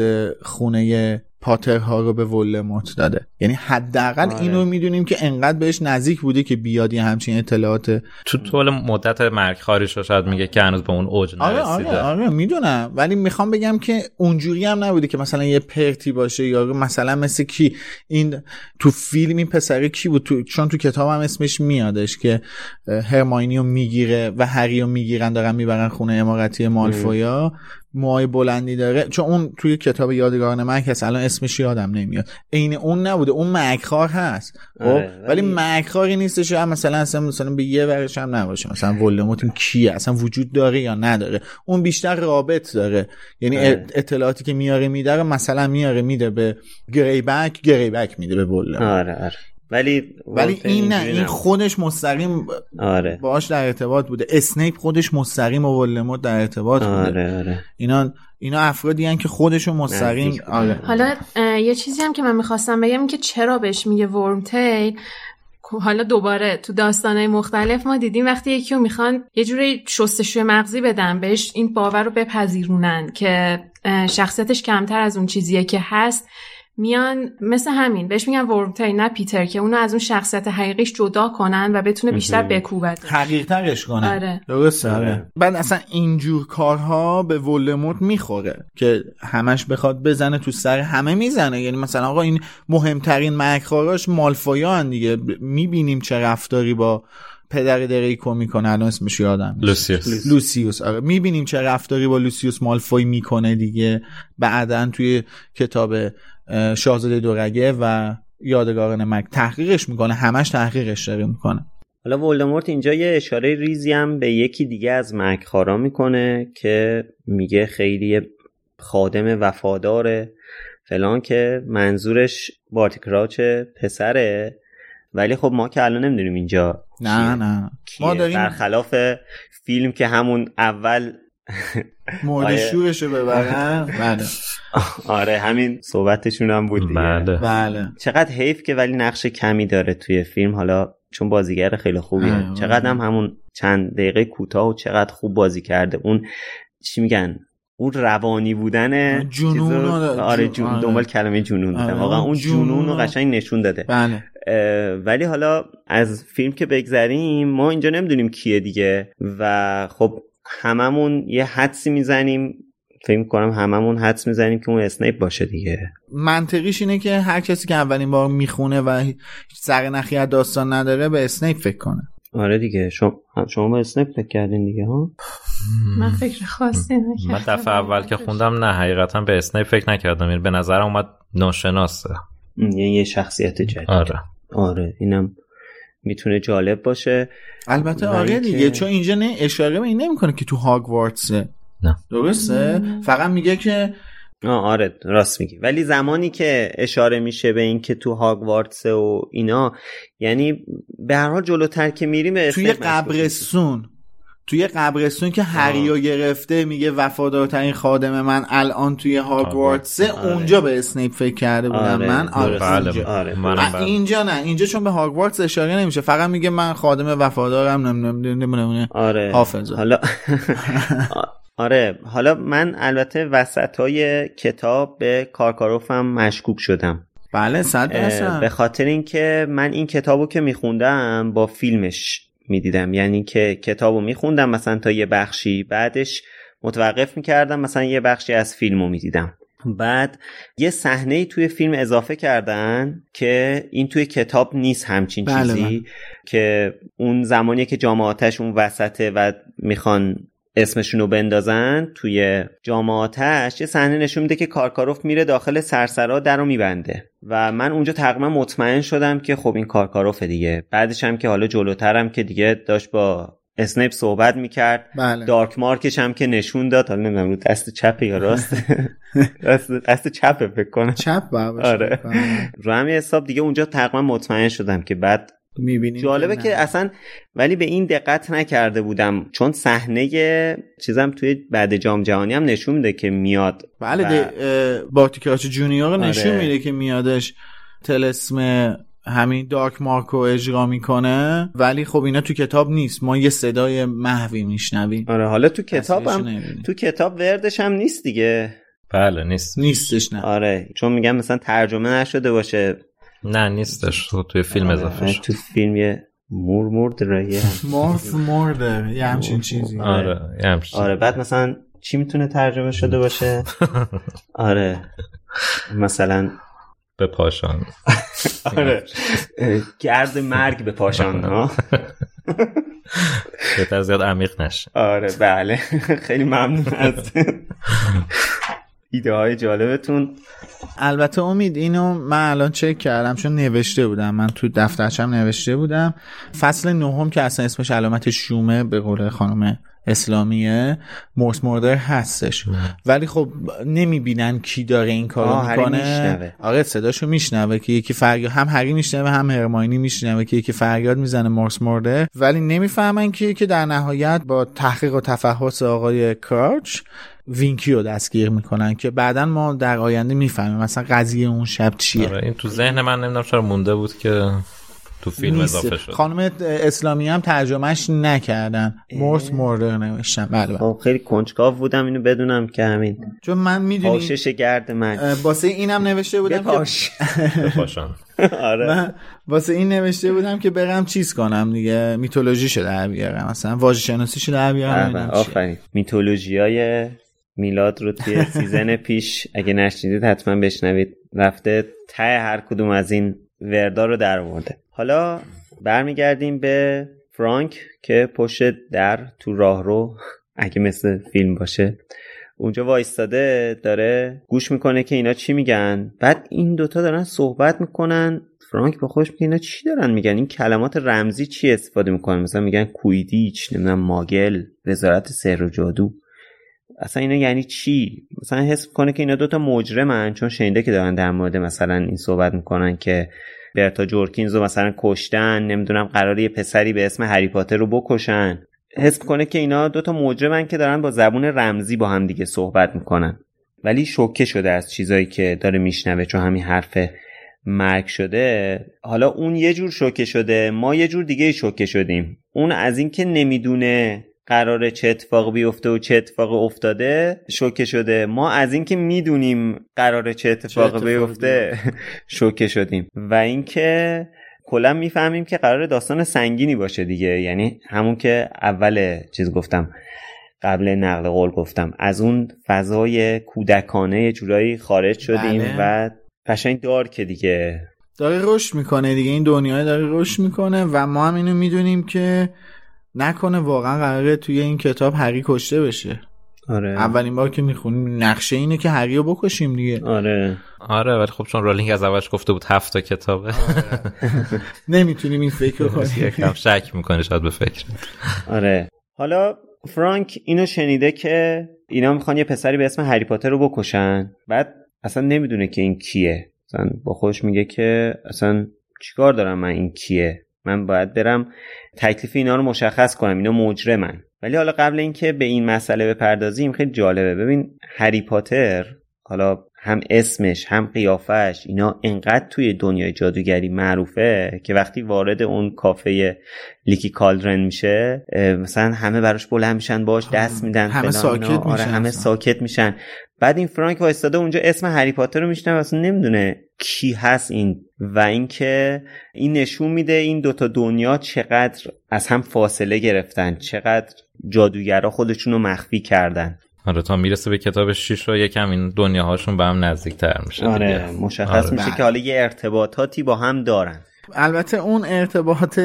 خونه پاترها رو به ولدمورت داده، یعنی حداقل آره. اینو میدونیم که انقدر بهش نزدیک بوده که بیاد یه همچین اطلاعات تو طول مدت مرگ خاریش رو شاید میگه که هنوز به اون اوج نرسیده. آره آره آره میدونم، ولی میخوام بگم که اونجوری هم نبوده که مثلا یه پرتی باشه، یا مثلا مثل کی این تو فیلم این پسره کی بود، تو چون تو کتاب هم اسمش میادش که هرماینی رو میگیره و هری رو میگیرن دارن میبرن خونه اماراتی مالفویا، موهای بلندی داره، چون اون توی کتاب یادگاران مرگ هست، الان اسمش یادم نمیاد، عین اون نبوده، اون مرگخوار هست خب، ولی مرگخواری نیستش، هم مثلا اصلا مثلا به یه ورش هم نباشه، مثلا ولدمورت این کیه، اصلا وجود داره یا نداره، اون بیشتر رابط داره، یعنی اطلاعاتی که میاره میده مثلا میاره میده به گریبک، گریبک میده به ولدمورت. آره آره ولی ولی این نه، این خودش مستقیم آره. باهاش در ارتباط بوده، اسنیپ خودش مستقیم با ولدمورت در ارتباط بوده. آره آره. اینا اینا افرادی هستن که خودشون مستقیم آره. حالا یه چیزی هم که من میخواستم بگم که چرا بهش میگه ورمتیل، حالا دوباره تو داستانهای مختلف ما دیدیم وقتی یکی رو میخوان یه جوری شستشوی مغزی بدن بهش، این باور رو بپذیرونن که شخصیتش کمتر از اون چیزیه که هست، میان مثل همین بهش میگن ورمتیل نه پیتر، که اونو از اون شخصیت حقیقیش جدا کنن و بتونه بیشتر بکوبت، حقیقترش کنن. آره. درسته. آره. بعد اصلا اینجور کارها به ولدمورت میخوره که همش بخواد بزنه تو سر همه میزنه، یعنی مثلا آقا این مهمترین مرگخوراش مالفویا هن دیگه، میبینیم چه رفتاری با پدر دریکو میکنه، الان اسمش یادم لوسیوس لوسیوس آره، میبینیم چه رفتاری با لوسیوس مالفوی میکنه دیگه بعدن توی کتاب شاهزاده دورگه و یادگاران مرگ تحقیقش میکنه، همش تحقیقش داره میکنه. حالا ولدمورت اینجا یه اشاره ریزی هم به یکی دیگه از مرگخوارا میکنه که میگه خیلی خادم وفاداره فلان، که منظورش بارتی کراوچ پسره، ولی خب ما که الان نمیدونیم اینجا نه نه ما داریم برخلاف فیلم که همون اول مورد شورشو ببرن. بله آره همین صحبتشون هم بود دیگه. بله بله. چقدر حیف که ولی نقش کمی داره توی فیلم، حالا چون بازیگر خیلی خوبیه، چقدر هم همون چند دقیقه کوتاه و چقدر خوب بازی کرده، اون چی میگن اون روانی بودن جنون آره جون دنبال کلمه جنون بودم واقعا اون جنون رو قشنگ نشون داده. بله. ولی حالا از فیلم که بگذریم ما اینجا نمیدونیم کیه دیگه و خب هممون یه حدسی میزنیم، فکر می‌کنم هممون حدس میزنیم که اون اسنیپ باشه دیگه. منطقیش اینه که هر کسی که اولین بار میخونه و سر نخی از داستان نداره به اسنیپ فکر کنه. آره دیگه شما شما به اسنیپ فکر کردین دیگه ها؟ من فکر خاصی نکردم. من دفعه اول که خوندم نه حقیقتا به اسنیپ فکر نکردم، یعنی به نظرم اومد ناشناسه، یعنی یه شخصیت جدید. آره آره اینم میتونه جالب باشه البته. آره دیگه که... چون اینجا نه اشاره به این نمیکنه که تو هاگوارتسه، نه درسته مم. فقط میگه که آه آره راست میگی، ولی زمانی که اشاره میشه به این که تو هاگوارتسه و اینا، یعنی به هر حال جلوتر که میریم توی قبرستون توی قبرستون که هریو گرفته میگه وفادارترین خادم من الان توی هاگوارتسه، آره. اونجا به اسنیپ فکر کرده بودم. آره. من آره, بله. آره. آره. اینجا نه، اینجا چون به هاگوارتس اشاره نمیشه، فقط میگه من خادم وفادارم نمیدونم آره. حافظ. حالا آره حالا من البته وسطای کتاب به کارکاروفم مشکوک شدم. بله صد درصد. به خاطر اینکه من این کتابو که میخوندم با فیلمش میدیدم، یعنی که کتابو میخوندم مثلا تا یه بخشی، بعدش متوقف میکردم مثلا یه بخشی از فیلمو میدیدم، بعد یه صحنه‌ای توی فیلم اضافه کردن که این توی کتاب نیست همچین بله چیزی بله. که اون زمانی که جام آتش اون وسطه و میخوان اسمشونو بندازن توی جام آتش، یه صحنه نشون میده که کارکاروف میره داخل سرسرا درو میبنده و من اونجا تقریبا مطمئن شدم که خب این کارکاروف دیگه. بعدش هم که حالا جلوترم که دیگه داشت با اسنیپ صحبت میکرد، بله. دارک مارکش هم که نشون داد، حالا نمیدونم رو دست چپ یا راست دست, دست چپه فکر کنم چپ باشه. آره. رو همین حساب دیگه اونجا تقریبا مطمئن شدم که بعد میبینیم. جالبه که, که اصلا ولی به این دقت نکرده بودم چون صحنه چیزم توی بعد جام جهانی هم نشون میده که میاد. بله و... بارتیکاچ جونیور نشون آره. میده که میادش تلسم همین دارک مارکو اجرا میکنه، ولی خب اینا تو کتاب نیست، ما یه صدای محوی میشنویم. آره حالا تو کتاب هم تو کتاب وردش هم نیست دیگه. بله نیست نیستش نه. آره چون میگم مثلا ترجمه نشده باشه. نه نیستش توی فیلم اضافه شد. تو فیلم یه مور مردره مورف مرده یه همچین چیزی. آره یه همچین. آره بعد مثلا چی میتونه ترجمه شده باشه؟ آره مثلا به پاشان. آره گرد مرگ به پاشان ها. بهتر زیاد عمیق نشه. آره بله خیلی ممنون از ایده های جالبتون. البته امید اینو من الان چک کردم چون نوشته بودم، من تو دفترچم نوشته بودم فصل نهم که اصلا اسمش علامت شومه به قول خانم اسلامیه مورس موردر هستش، ولی خب نمیبینن کی داره این کارو میکنه. آره صداشو میشنوه که یکی فریاد، هم هری میشنوه هم هرماینی میشنوه که یکی فریاد میزنه مورس موردر، ولی نمیفهمن که که در نهایت با تحقیق و تفحص آقای کارچ وینکی رو دستگیر میکنن که بعدن ما در آینده میفهمیم مثلا قضیه اون شب چیه. آره این تو ذهن من نمیدونم چرا مونده بود که تو فیلم اضافه شد. خانم اسلامی هم ترجمهش نکردن، مورس موردر نوشتن. بله بله خیلی کنجکاو بودم اینو بدونم که همین چون من میدونم پاشش گرد من واسه اینم نوشته بودم پاش. که پاشان. آره من واسه این نوشته بودم که برم چیز کنم دیگه، میتولوژیشو در بیارم، مثلا واژه شناسیشو در بیارم. آفرین. میتولوژیای میلاد رو توی سیزن پیش اگه نشنیدید حتما بشنوید، رفته ته هر کدوم از این وردا رو در آورده. حالا برمیگردیم به فرانک که پشت در تو راهرو اگه مثل فیلم باشه اونجا وایستاده داره گوش میکنه که اینا چی میگن. بعد این دوتا دارن صحبت میکنن، فرانک با خودش میگه اینا چی دارن میگن، این کلمات رمزی چی استفاده میکنن، مثلا میگن کویدیچ، نمیدونم ماگل، وزارت سحر و جادو، اصلا اینا یعنی چی؟ مثلا حس میکنه که اینا دوتا مجرمن چون شنیده که دارن در مورد مثلا این صحبت میکنن که برتا جورکینز رو مثلا کشتن، نمیدونم قراره یه پسری به اسم هری پاتر رو بکشن. حس میکنه که اینا دوتا مجرمن که دارن با زبون رمزی با هم دیگه صحبت میکنن، ولی شوکه شده از چیزایی که داره میشنوه چون همین حرف مرگ شده. حالا اون یه جور شوکه شده، ما یه جور دیگه شوکه شدیم. اون از این که نمیدونه قراره چه اتفاق بیفته و چه اتفاق افتاده شوکه شده، ما از این که میدونیم قراره چه اتفاق بیفته شوکه شدیم. و این که کلا میفهمیم که قراره داستان سنگینی باشه دیگه، یعنی همون که اول چیز گفتم قبل نقل قول گفتم، از اون فضای کودکانه جورایی خارج شدیم. بله. و قشنگ دارک دیگه داره رشد میکنه دیگه، این دنیای داره رشد میکنه و ما هم اینو میدونیم که نکنه واقعا قراره توی این کتاب هری کشته بشه. آره اولین بار که میخونیم نقشه اینه که هری رو بکشیم دیگه. آره آره ولی خب چون رولینگ از اولش گفته بود هفت تا کتابه. آره. نمیتونیم این فکر رو کنیم. یکم شک میکنه شاید به فکر. آره حالا فرانک اینو شنیده که اینا میخوان یه پسری به اسم هری پاتر رو بکشن، بعد اصلا نمیدونه که این کیه. مثلا با خودش میگه که اصلا چیکار دارم من، این کیه، من باید برم تکلیف اینا رو مشخص کنم، اینا مجرمن. ولی حالا قبل اینکه به این مسئله بپردازیم خیلی جالبه. ببین هری پاتر حالا هم اسمش هم قیافش اینا انقدر توی دنیای جادوگری معروفه که وقتی وارد اون کافه لیکی کالدرن میشه مثلا همه براش بلند میشن، باش دست میدن، همه ساکت میشن. آره همه ساکت میشن. بعد این فرانک وایستاده اونجا اسم هری پاتر رو میشنوه، اصلا نمیدونه کی هست این، و اینکه این نشون میده این دوتا دنیا چقدر از هم فاصله گرفتن، چقدر جادوگرها خودشون رو مخفی کردن. آره تا میرسه به کتاب شیش رو یکم این دنیاهاشون به هم نزدیکتر میشه. آره مشخص آره. میشه که حالا یه ارتباطاتی با هم دارن. البته اون ارتباط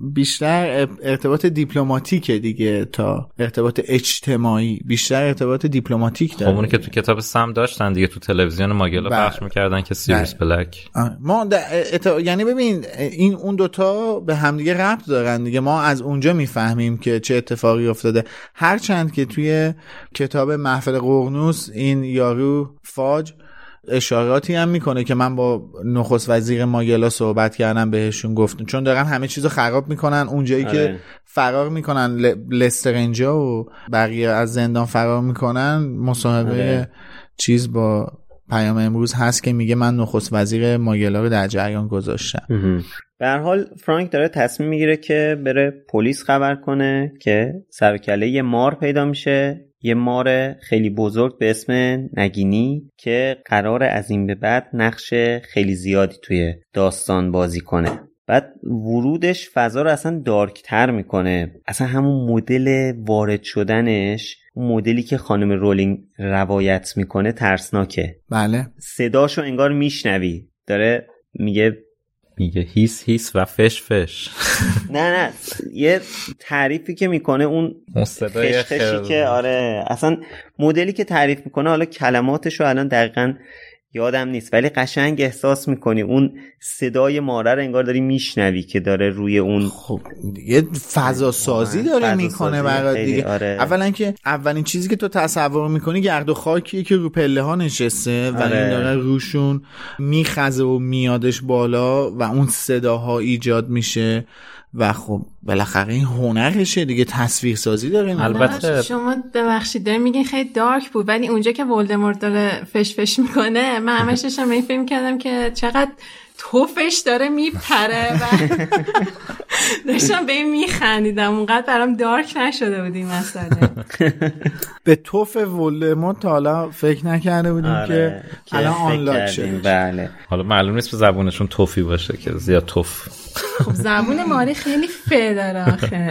بیشتر ارتباط دیپلماتیکه دیگه تا ارتباط اجتماعی، بیشتر ارتباط دیپلماتیک داره. خب اونی که تو کتاب سم داشتن دیگه تو تلویزیون ماگلا پخش میکردن که سیریوس بلک. ما ات... یعنی ببین این اون دوتا به همدیگه ربط دارن دیگه، ما از اونجا میفهمیم که چه اتفاقی افتاده. هرچند که توی کتاب محفل قرنوس این یارو فاج اشاراتی هم میکنه که من با نخست وزیر ماگلا صحبت کردم، بهشون گفتم چون دارن همه چیزو خراب میکنن اونجایی آره. که فرار میکنن ل... لسترنجا و بقیه از زندان فرار میکنن، مصاحبه آره. چیز با پیام امروز هست که میگه من نخست وزیر ماگلا رو در جریان گذاشتم. به هر حال فرانک داره تصمیم میگیره که بره پلیس خبر کنه که سر و کله یه مار پیدا میشه، یه مار خیلی بزرگ به اسم نگینی که قراره از این به بعد نقش خیلی زیادی توی داستان بازی کنه. بعد ورودش فضا رو اصلا دارکتر میکنه، اصلا همون مدل وارد شدنش، اون مدلی که خانم رولینگ روایت میکنه ترسناکه. بله صداشو انگار میشنوی داره میگه میگه هیس هیس و فش فش. نه نه یه تعریفی که میکنه اون صدای خشخشی که آره اصلا مدلی که تعریف میکنه، حالا کلماتشو الان دقیقاً یادم نیست ولی قشنگ احساس میکنی اون صدای ماره رو انگار داری میشنوی که داره روی اون خب یه فضا سازی داره میکنه برای دیگه. آره. اولا که اولین چیزی که تو تصور میکنی گرد و خاکیه که رو پله ها نشسته و آره. این داره روشون میخزه و میادش بالا و اون صداها ایجاد میشه و خب بالاخره این هنرشه دیگه، تصویر سازی داره. البته شما ببخشید دارین میگین خیلی دارک بود ولی اونجا که ولدمورت داره فش فش میکنه من همش داشتم این فیلم کردم که چقدر توفش داره میپره و داشتم به این میخندیدم، اونقدر برام دارک نشده بود این مسئله. به توف ولدمورت حالا فکر نکرده بودیم آره. که الان آنلاک شده. بله. حالا معلوم نیست به زبونشون توفی باشه که زیاد توف. خب زبون ماری خیلی ف داره آخه.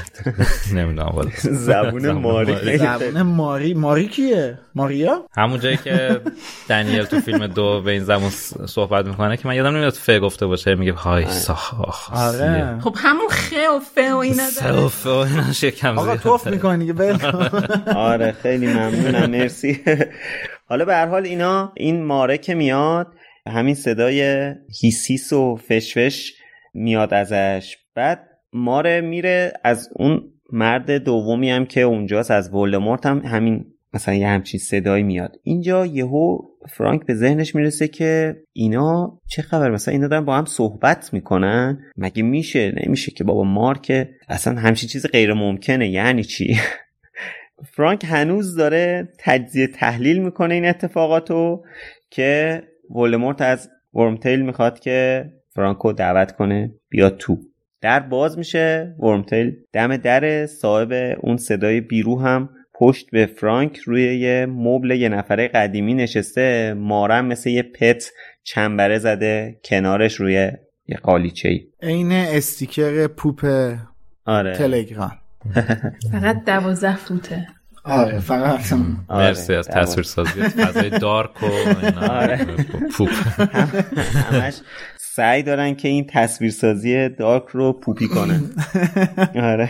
نمیدونم والا. زبون ماری زبون ماری ماری کیه؟ ماریا؟ همون جایی که دنیل تو فیلم دو به این زبون صحبت میکنه که من یادم نمیاد ف گفته باشه، میگه های ساخ. آره. خب همون خ و ف و اینا داره. ف و اینا شکم آقا توف میکنه دیگه بل. آره خیلی ممنونم مرسی. حالا به هر حال اینا این ماره که میاد همین صدای هیسیس و فشفش میاد ازش، بعد ماره میره از اون مرد دومی هم که اونجاست از ولدمورت هم همین مثلا یه همچین صدایی میاد. اینجا یهو فرانک به ذهنش میرسه که اینا چه خبر، مثلا اینا دارن با هم صحبت میکنن، مگه میشه؟ نمیشه که بابا، مار که اصلا همچین چیز غیر ممکنه، یعنی چی؟ فرانک هنوز داره تجزیه تحلیل میکنه این اتفاقاتو که ولدمورت از ورمتیل میخواد که فرانکو دعوت کنه بیاد تو. در باز میشه، ورمتیل دم در صاحب اون صدای بیرو هم پشت به فرانک روی یه مبل یه نفره قدیمی نشسته، مارم مثل یه پت چنبره زده کنارش روی یه قالیچه‌ای، عین استیکر پوپ آره. تلگرام. فقط دوازده فوته. آره فقط مرسی از تصویر سازی فضای دارک و اینا. پوپ همش سعی دارن که این تصویرسازی دارک رو پوپی کنن. آره.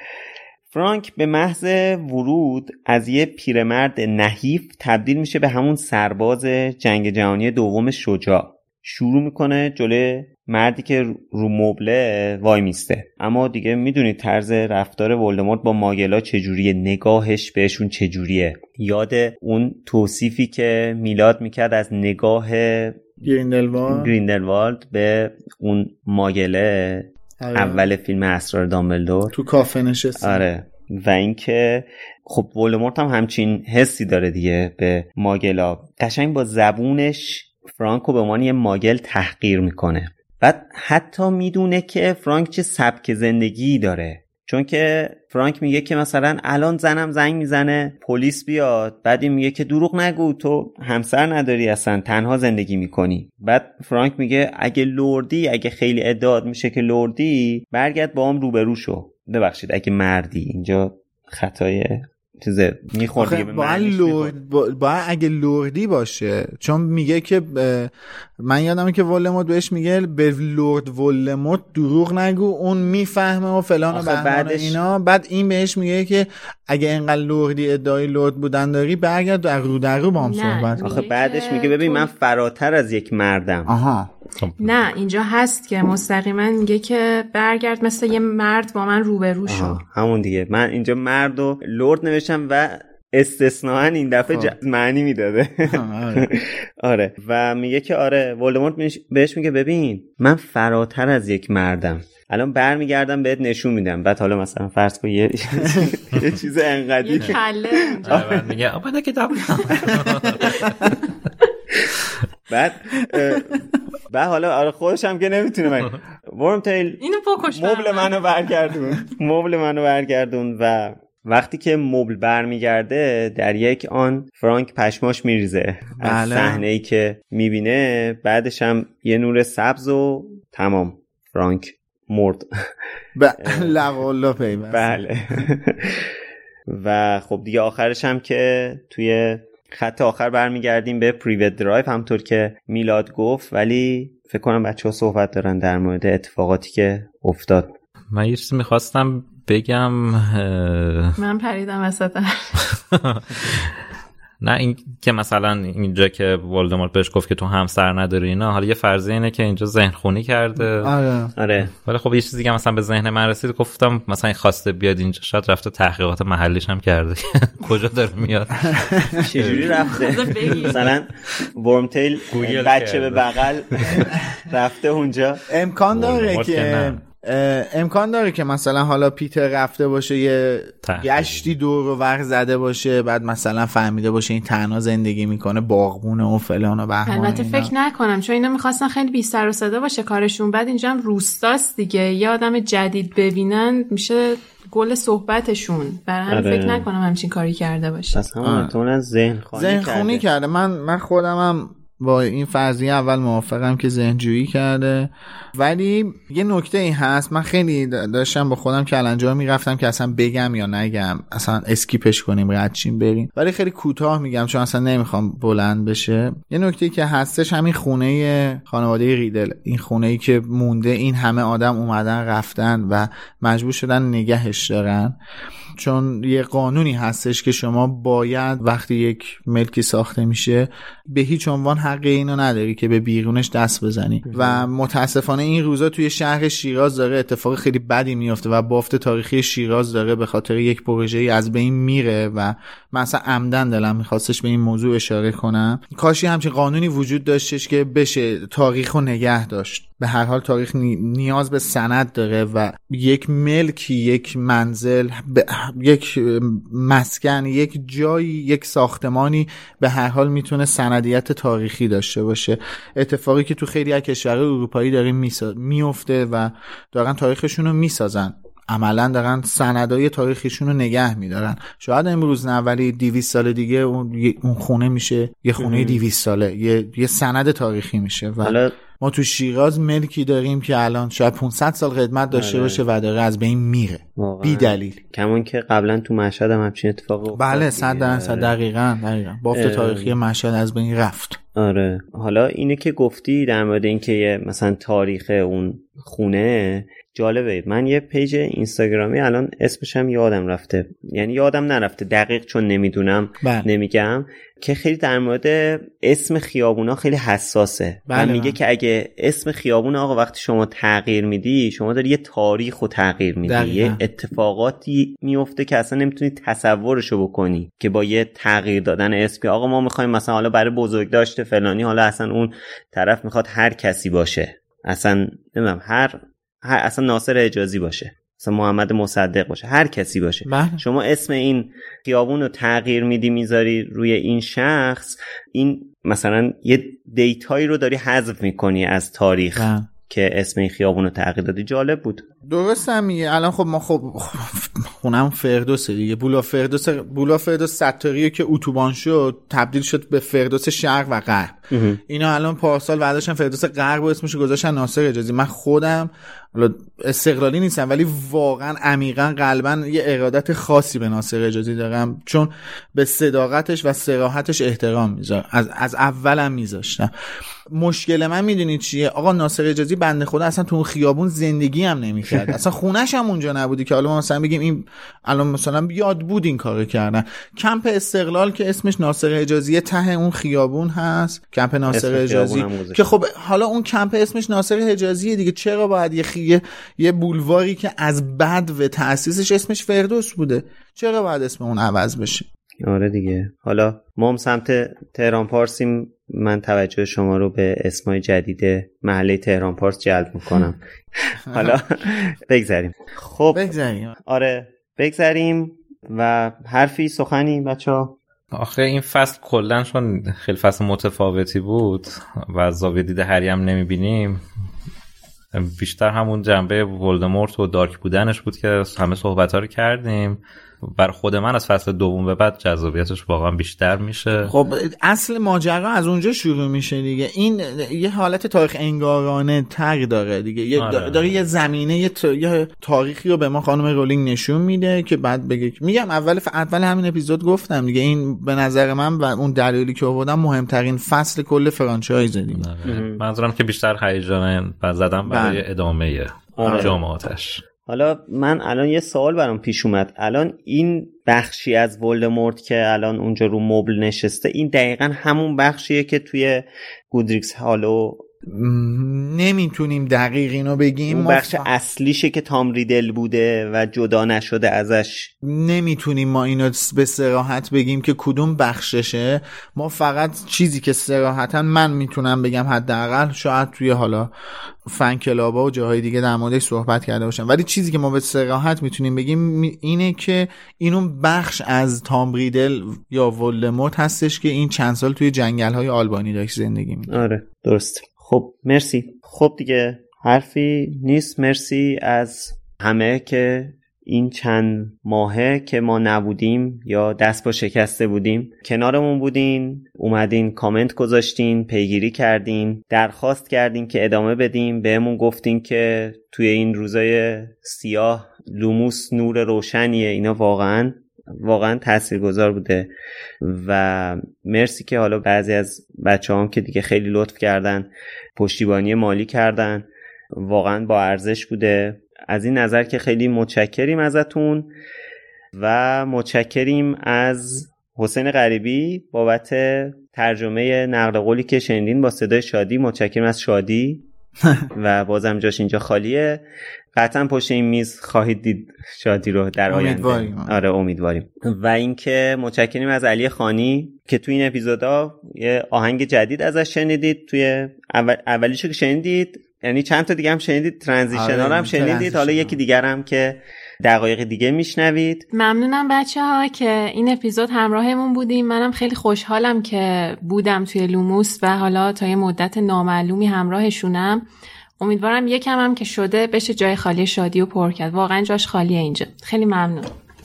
فرانک به محض ورود از یه پیرمرد نحیف تبدیل میشه به همون سرباز جنگ جهانی دوم شجاع. شروع میکنه جلوی مردی که رو مبله وای میسته، اما دیگه میدونید طرز رفتار ولدمورت با ماگلا چجوریه، نگاهش بهشون چجوریه. یاد اون توصیفی که میلاد میکرد از نگاه گریندلوالد گریندلوالد به اون ماگله اول فیلم اسرار دامبلدور تو کافه نشسته. آره. و اینکه خب ولدمورت هم همچین حسی داره دیگه به ماگلا. قشنگ با زبونش فرانکو به عنوان یه ماگل تحقیر میکنه. بعد حتی میدونه که فرانک چه سبک زندگی داره، چون که فرانک میگه که مثلا الان زنم زنگ میزنه پلیس بیاد، بعد این میگه که دروغ نگو تو همسر نداری، اصلا تنها زندگی میکنی. بعد فرانک میگه اگه لردی، اگه خیلی ادعا میشه که لردی، برگرد با هم روبرو شو. ببخشید اگه مردی، اینجا خطای چیزه میخوردی به باید لورد با... باید اگه لوردی باشه، چون میگه که ب... من یادمه که ولدمورت بهش میگه به لورد ولدمورت دروغ نگو، اون میفهمه و فلان و بهمان بعدش... اینا. بعد این بهش میگه که اگه اینقدر لوردی ادعای لورد بودن داری، برگرد در رو در رو با هم صحبت. آخه بعدش میگه ببین من فراتر از یک مردم. آها نه اینجا هست که مستقیما میگه که برگرد مثل یه مرد با من روبرو شو. همون دیگه، من اینجا مرد و لرد نوشتم و استثناً این دفعه ج... معنی میداده. آره و میگه که آره ولدمورت بهش میگه ببین من فراتر از یک مردم، الان برمیگردم بهت نشون میدم. بعد حالا مثلا فرض کن یه یه چیز انقدی یه کله اونجا میگه آبا ده کتاب بعد بعد حالا آره خودش هم که نمیتونه من ورمتیل اینو بکش، مبل منو برگردون مبل منو برگردون. و وقتی که مبل برمیگرده در یک آن فرانک پشماش میریزه از صحنه‌ای که میبینه. بعدش هم یه نور سبز و تمام فرانک مرد. لقالله پیوست. بله. و خب دیگه آخرش هم که توی خط آخر برمیگردیم به پریوت درایو همطور که میلاد گفت، ولی فکر کنم بچه‌ها صحبت دارن در مورد اتفاقاتی که افتاد. من یه چیزی میخواستم بگم. من پریدم وسط. نه این که مثلا اینجا که ولدمورت بهش گفت که تو همسر نداری اینا، حالا یه فرضیه اینه که اینجا ذهن خونی کرده. آره آره. ولی خب یه چیزی که مثلا به ذهن من رسید، گفتم مثلا این خواسته بیاد اینجا، شاید رفته تحقیقات محلیش هم کرده کجا داره میاد. چجوری رفته؟ مثلا ورمتیل بچه به بغل رفته اونجا. امکان داره که امکان داره که مثلا حالا پیتر رفته باشه یه گشتی دور و ور زده باشه، بعد مثلا فهمیده باشه این تنها زندگی میکنه، باغبونه و فلان و بهمان. البته فکر نکنم، چون اینا میخواستن خیلی بی سر و صدا باشه کارشون. بعد اینجا هم روستاست دیگه، یه آدم جدید ببینن میشه گل صحبتشون، برای همین فکر نکنم همچین کاری کرده باشه. پس همون احتمالاً ذهن خونی ذهن خونی کرده. من من خودمم با این فرضیه اول موافقم که ذهنجویی کرده. ولی یه نکته این هست، من خیلی داشتم با خودم کلنجار میرفتم که اصلا بگم یا نگم، اصلا اسکیپش کنیم ردشیم بریم، ولی خیلی کوتاه میگم چون اصلا نمیخوام بلند بشه. یه نکته که هستش همین خونه خانواده ریدل، این خونه‌ای که مونده، این همه آدم اومدن رفتن و مجبور شدن نگهش دارن، چون یه قانونی هستش که شما باید وقتی یک ملکی ساخته میشه به هیچ عنوان حق اینو نداری که به بیرونش دست بزنی. و متاسفانه این روزا توی شهر شیراز داره اتفاق خیلی بدی میفته و بافت تاریخی شیراز داره به خاطر یک پروژه‌ای از بین میره و من اصلا عمدن دلم میخواستش به این موضوع اشاره کنم. کاشی همچین قانونی وجود داشتش که بشه تاریخو نگه داشت. به هر حال تاریخ نیاز به سند داره و یک ملکی، یک منزل، یک مسکن، یک جایی، یک ساختمانی به هر حال میتونه سندیت تاریخی داشته باشه. اتفاقی که تو خیلی از کشورهای اروپایی داره میفته و دارن تاریخشون رو میسازن، عملا دارن سندای تاریخیشون رو نگه میدارن. شاید امروز نه ولی دویست سال دیگه اون اون خونه میشه یه خونه دویست ساله، یه یه سند تاریخی میشه. و ما تو شیراز ملکی داریم که الان شاید پانصد سال خدمت داشته آره. باشه و داره از بین میره بی دلیل. کمون که قبلا تو مشهد هم همچین اتفاق افتاد. بله صد درصد دقیقاً دقیقاً بافت تاریخی مشهد از بین رفت. آره حالا اینه که گفتی در مورد اینکه مثلا تاریخ اون خونه جالبه. من یه پیج اینستاگرامی الان اسمش هم یادم رفته، یعنی یادم نرفته دقیق چون نمیدونم بله. نمیگم، که خیلی در مورد اسم خیابونا خیلی حساسه بله و میگه بله. که اگه اسم خیابون آقا وقتی شما تغییر میدی، شما داری یه تاریخو تغییر میدی، یه اتفاقاتی میفته که اصلا نمیتونی تصورشو بکنی که با یه تغییر دادن اسم آقا ما میخوایم مثلا حالا برای بزرگداشت فلانی، حالا اصلا اون طرف میخواد هر کسی باشه، اصلا نمیدونم هر هر اصلا ناصر حجازی باشه، مثلا محمد مصدق باشه، هر کسی باشه، بله. شما اسم این خیابون رو تغییر میدی میذاری روی این شخص، این مثلا یه دیتایی رو داری حذف میکنی از تاریخ بله. که اسم این خیابون رو تغییر دادی. جالب بود. درست هم میگه. الان خب ما خب خونم فردوسه دیگه، بولا فردوس بولا فردوس ستاریه که اتوبان شد تبدیل شد به فردوس شرق و غرب. اینا الان پارسال برداشتن فردوس غرب و اسمشو گذاشتن ناصر حجازی. من خودم حالا استقلالی نیستم ولی واقعا عمیقا قلبا یه ارادت خاصی به ناصر حجازی دارم، چون به صداقتش و صراحتش احترام میذارم، از از اولم میذاشتم. مشکل من میدونید چیه آقا؟ ناصر حجازی بنده خدا اصلا تو اون خیابون زندگی هم نمیکرد، اصلا خونش هم اونجا نبودی که حالا مثلا بگیم این الان مثلا یاد بود این کارو کردن. کمپ استقلال که اسمش ناصر حجازی ته اون خیابون هست، کمپ ناصر حجازی که خب حالا اون کمپ اسمش ناصر حجازیه دیگه، چرا باید یه خیه یه بولواری که از بد و تأسیسش اسمش فردوس بوده چرا باید اسم اون عوض بشه؟ آره دیگه. حالا ما هم سمت تهران پارسیم، من توجه شما رو به اسمای جدید محله تهران پارس جلب میکنم. حالا بگذاریم. خب بگذاریم. آره بگذاریم. و حرفی سخنی بچه‌ها؟ آخه این فصل کلن چون خیلی فصل متفاوتی بود و از زاویه دید هری هم نمیبینیم، بیشتر همون جنبه ولدمورت و دارک بودنش بود که همه صحبت‌ها رو کردیم. بر خود من از فصل دوم به بعد جذابیتش واقعا بیشتر میشه. خب اصل ماجرا از اونجا شروع میشه دیگه. این یه حالت تاریخ انگارانه تر داره دیگه، یه آره. داره یه زمینه یه, تا... یه تاریخی رو به ما خانم رولینگ نشون میده که بعد بگه. میگم اول اول همین اپیزود گفتم دیگه، این به نظر من و اون دلایلی که آوردم مهمترین فصل کل فرانچایز دیگه. منظورم که بیشتر هیجان زدم برای ادامه آره. جامعاتش. حالا من الان یه سوال برام پیش اومد. الان این بخشی از ولدمورت که الان اونجا رو مبل نشسته، این دقیقا همون بخشیه که توی گودریکس هالو نمیتونیم دقیق اینو بگیم. اون بخش ف... اصلیشه که تام ریدل بوده و جدا نشده ازش. نمیتونیم ما اینو به صراحت بگیم که کدوم بخششه. ما فقط چیزی که صراحتا من میتونم بگم حداقل شاید توی حالا فن کلابا و جاهای دیگه در موردش صحبت کرده باشن، ولی چیزی که ما به صراحت میتونیم بگیم اینه که اینو بخش از تام ریدل یا ولدمورت هستش که این چند سال توی جنگل‌های آلبانی داشت زندگی می‌کرد. آره درست. خب مرسی. خب دیگه حرفی نیست. مرسی از همه که این چند ماهه که ما نبودیم یا دست با شکسته بودیم کنارمون بودین، اومدین کامنت گذاشتین، پیگیری کردین، درخواست کردین که ادامه بدیم، بهمون گفتین که توی این روزای سیاه لوموس نور روشنیه. اینا واقعا واقعا تاثیرگذار بوده و مرسی که حالا بعضی از بچه‌هام که دیگه خیلی لطف کردن، پشتیبانی مالی کردن، واقعا با ارزش بوده. از این نظر که خیلی متشکریم ازتون و متشکریم از حسین غریبی بابت ترجمه نقل قولی که شنیدین با صدای شادی. متشکریم از شادی و بازم جاش اینجا خالیه. قطعا پشت این میز خواهید دید شادی رو در آینده. امیدواریم. آره امیدواریم. و اینکه متشکریم از علی خانی که توی این اپیزودا یه آهنگ جدید ازش شنیدید. توی اول اولیشو که شنیدید، یعنی چند تا دیگه هم شنیدید، ترانزیشن ها هم شنیدید، حالا یکی دیگر هم که دقایق دیگه میشنوید. ممنونم بچه ها که این اپیزود همراهمون بودیم. منم خیلی خوشحالم که بودم توی لوموس و حالا تا یه مدت نامعلومی همراهشونم. امیدوارم یکم هم که شده بشه جای خالی شادی و پر کرد. واقعا جاش خالیه اینجا. خیلی ممنون.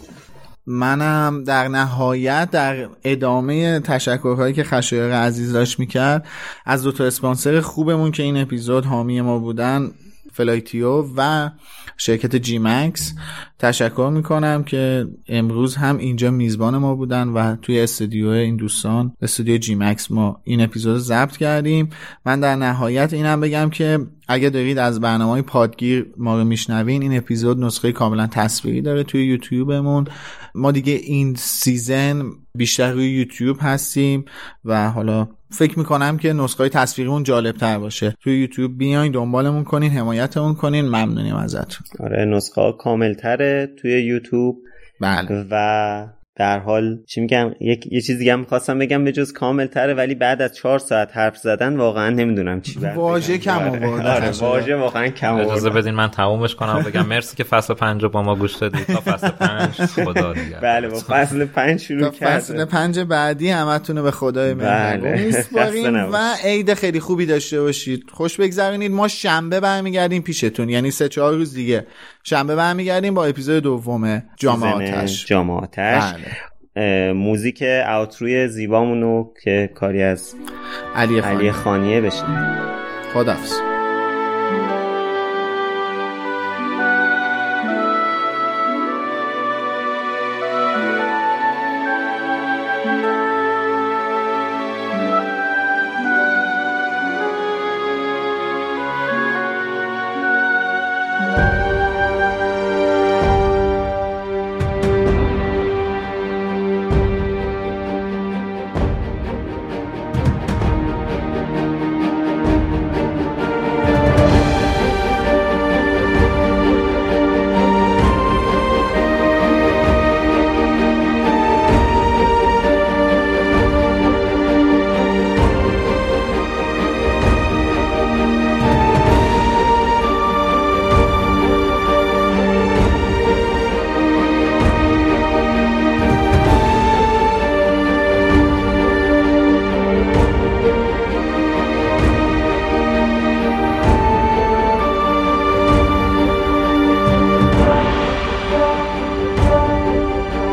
منم در نهایت در ادامه تشکرهایی که خشایار عزیز داشت میکرد از دو تا اسپانسر خوبمون که این اپیزود حامی ما بودن، فلایتیو و شرکت جی مکس، تشکر میکنم که امروز هم اینجا میزبان ما بودن و توی استودیو این دوستان، استودیو جی مکس، ما این اپیزود ضبط کردیم. من در نهایت اینم بگم که اگه دارید از برنامه‌های پادگیر ما رو میشنوین، این اپیزود نسخه کاملا تصویری داره توی یوتیوبمون. ما دیگه این سیزن بیشتر روی یوتیوب هستیم و حالا فکر میکنم که نسخه تصویریمون جالب تر باشه. توی یوتیوب بیاین دنبالمون کنین، حمایتمون کنین، ممنونیم ازتون. آره نسخه کامل تره توی یوتیوب. بله. و در حال چی میگم یک یه چیز دیگه هم می‌خواستم بگم به جز کامل تره، ولی بعد از چهار ساعت حرف زدن واقعا نمیدونم چی بگم. واژه کم آورد. آره واژه واقعا کم آورد. اجازه بدین من تمومش کنم بگم مرسی که فصل پنج رو با ما گوش دادید. تا فصل پنج خدا دیگه. بله با فصل پنج شروع کردیم. فصل پنج بعدی همتون رو به خدای مهربون میسپاریم و عید خیلی خوبی داشته باشید. خوش بگذرونید. ما شنبه برمیگردیم پیشتون، یعنی سه چهار روز دیگه شنبه برمیگردیم با اپیزود دوم جام آتش. جام آتش. بله. موزیک اوتروی زیبامونو که کاری از علی خانی. علی خانیه بشه. خداحافظ.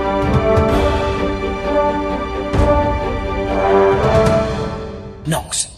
Knox.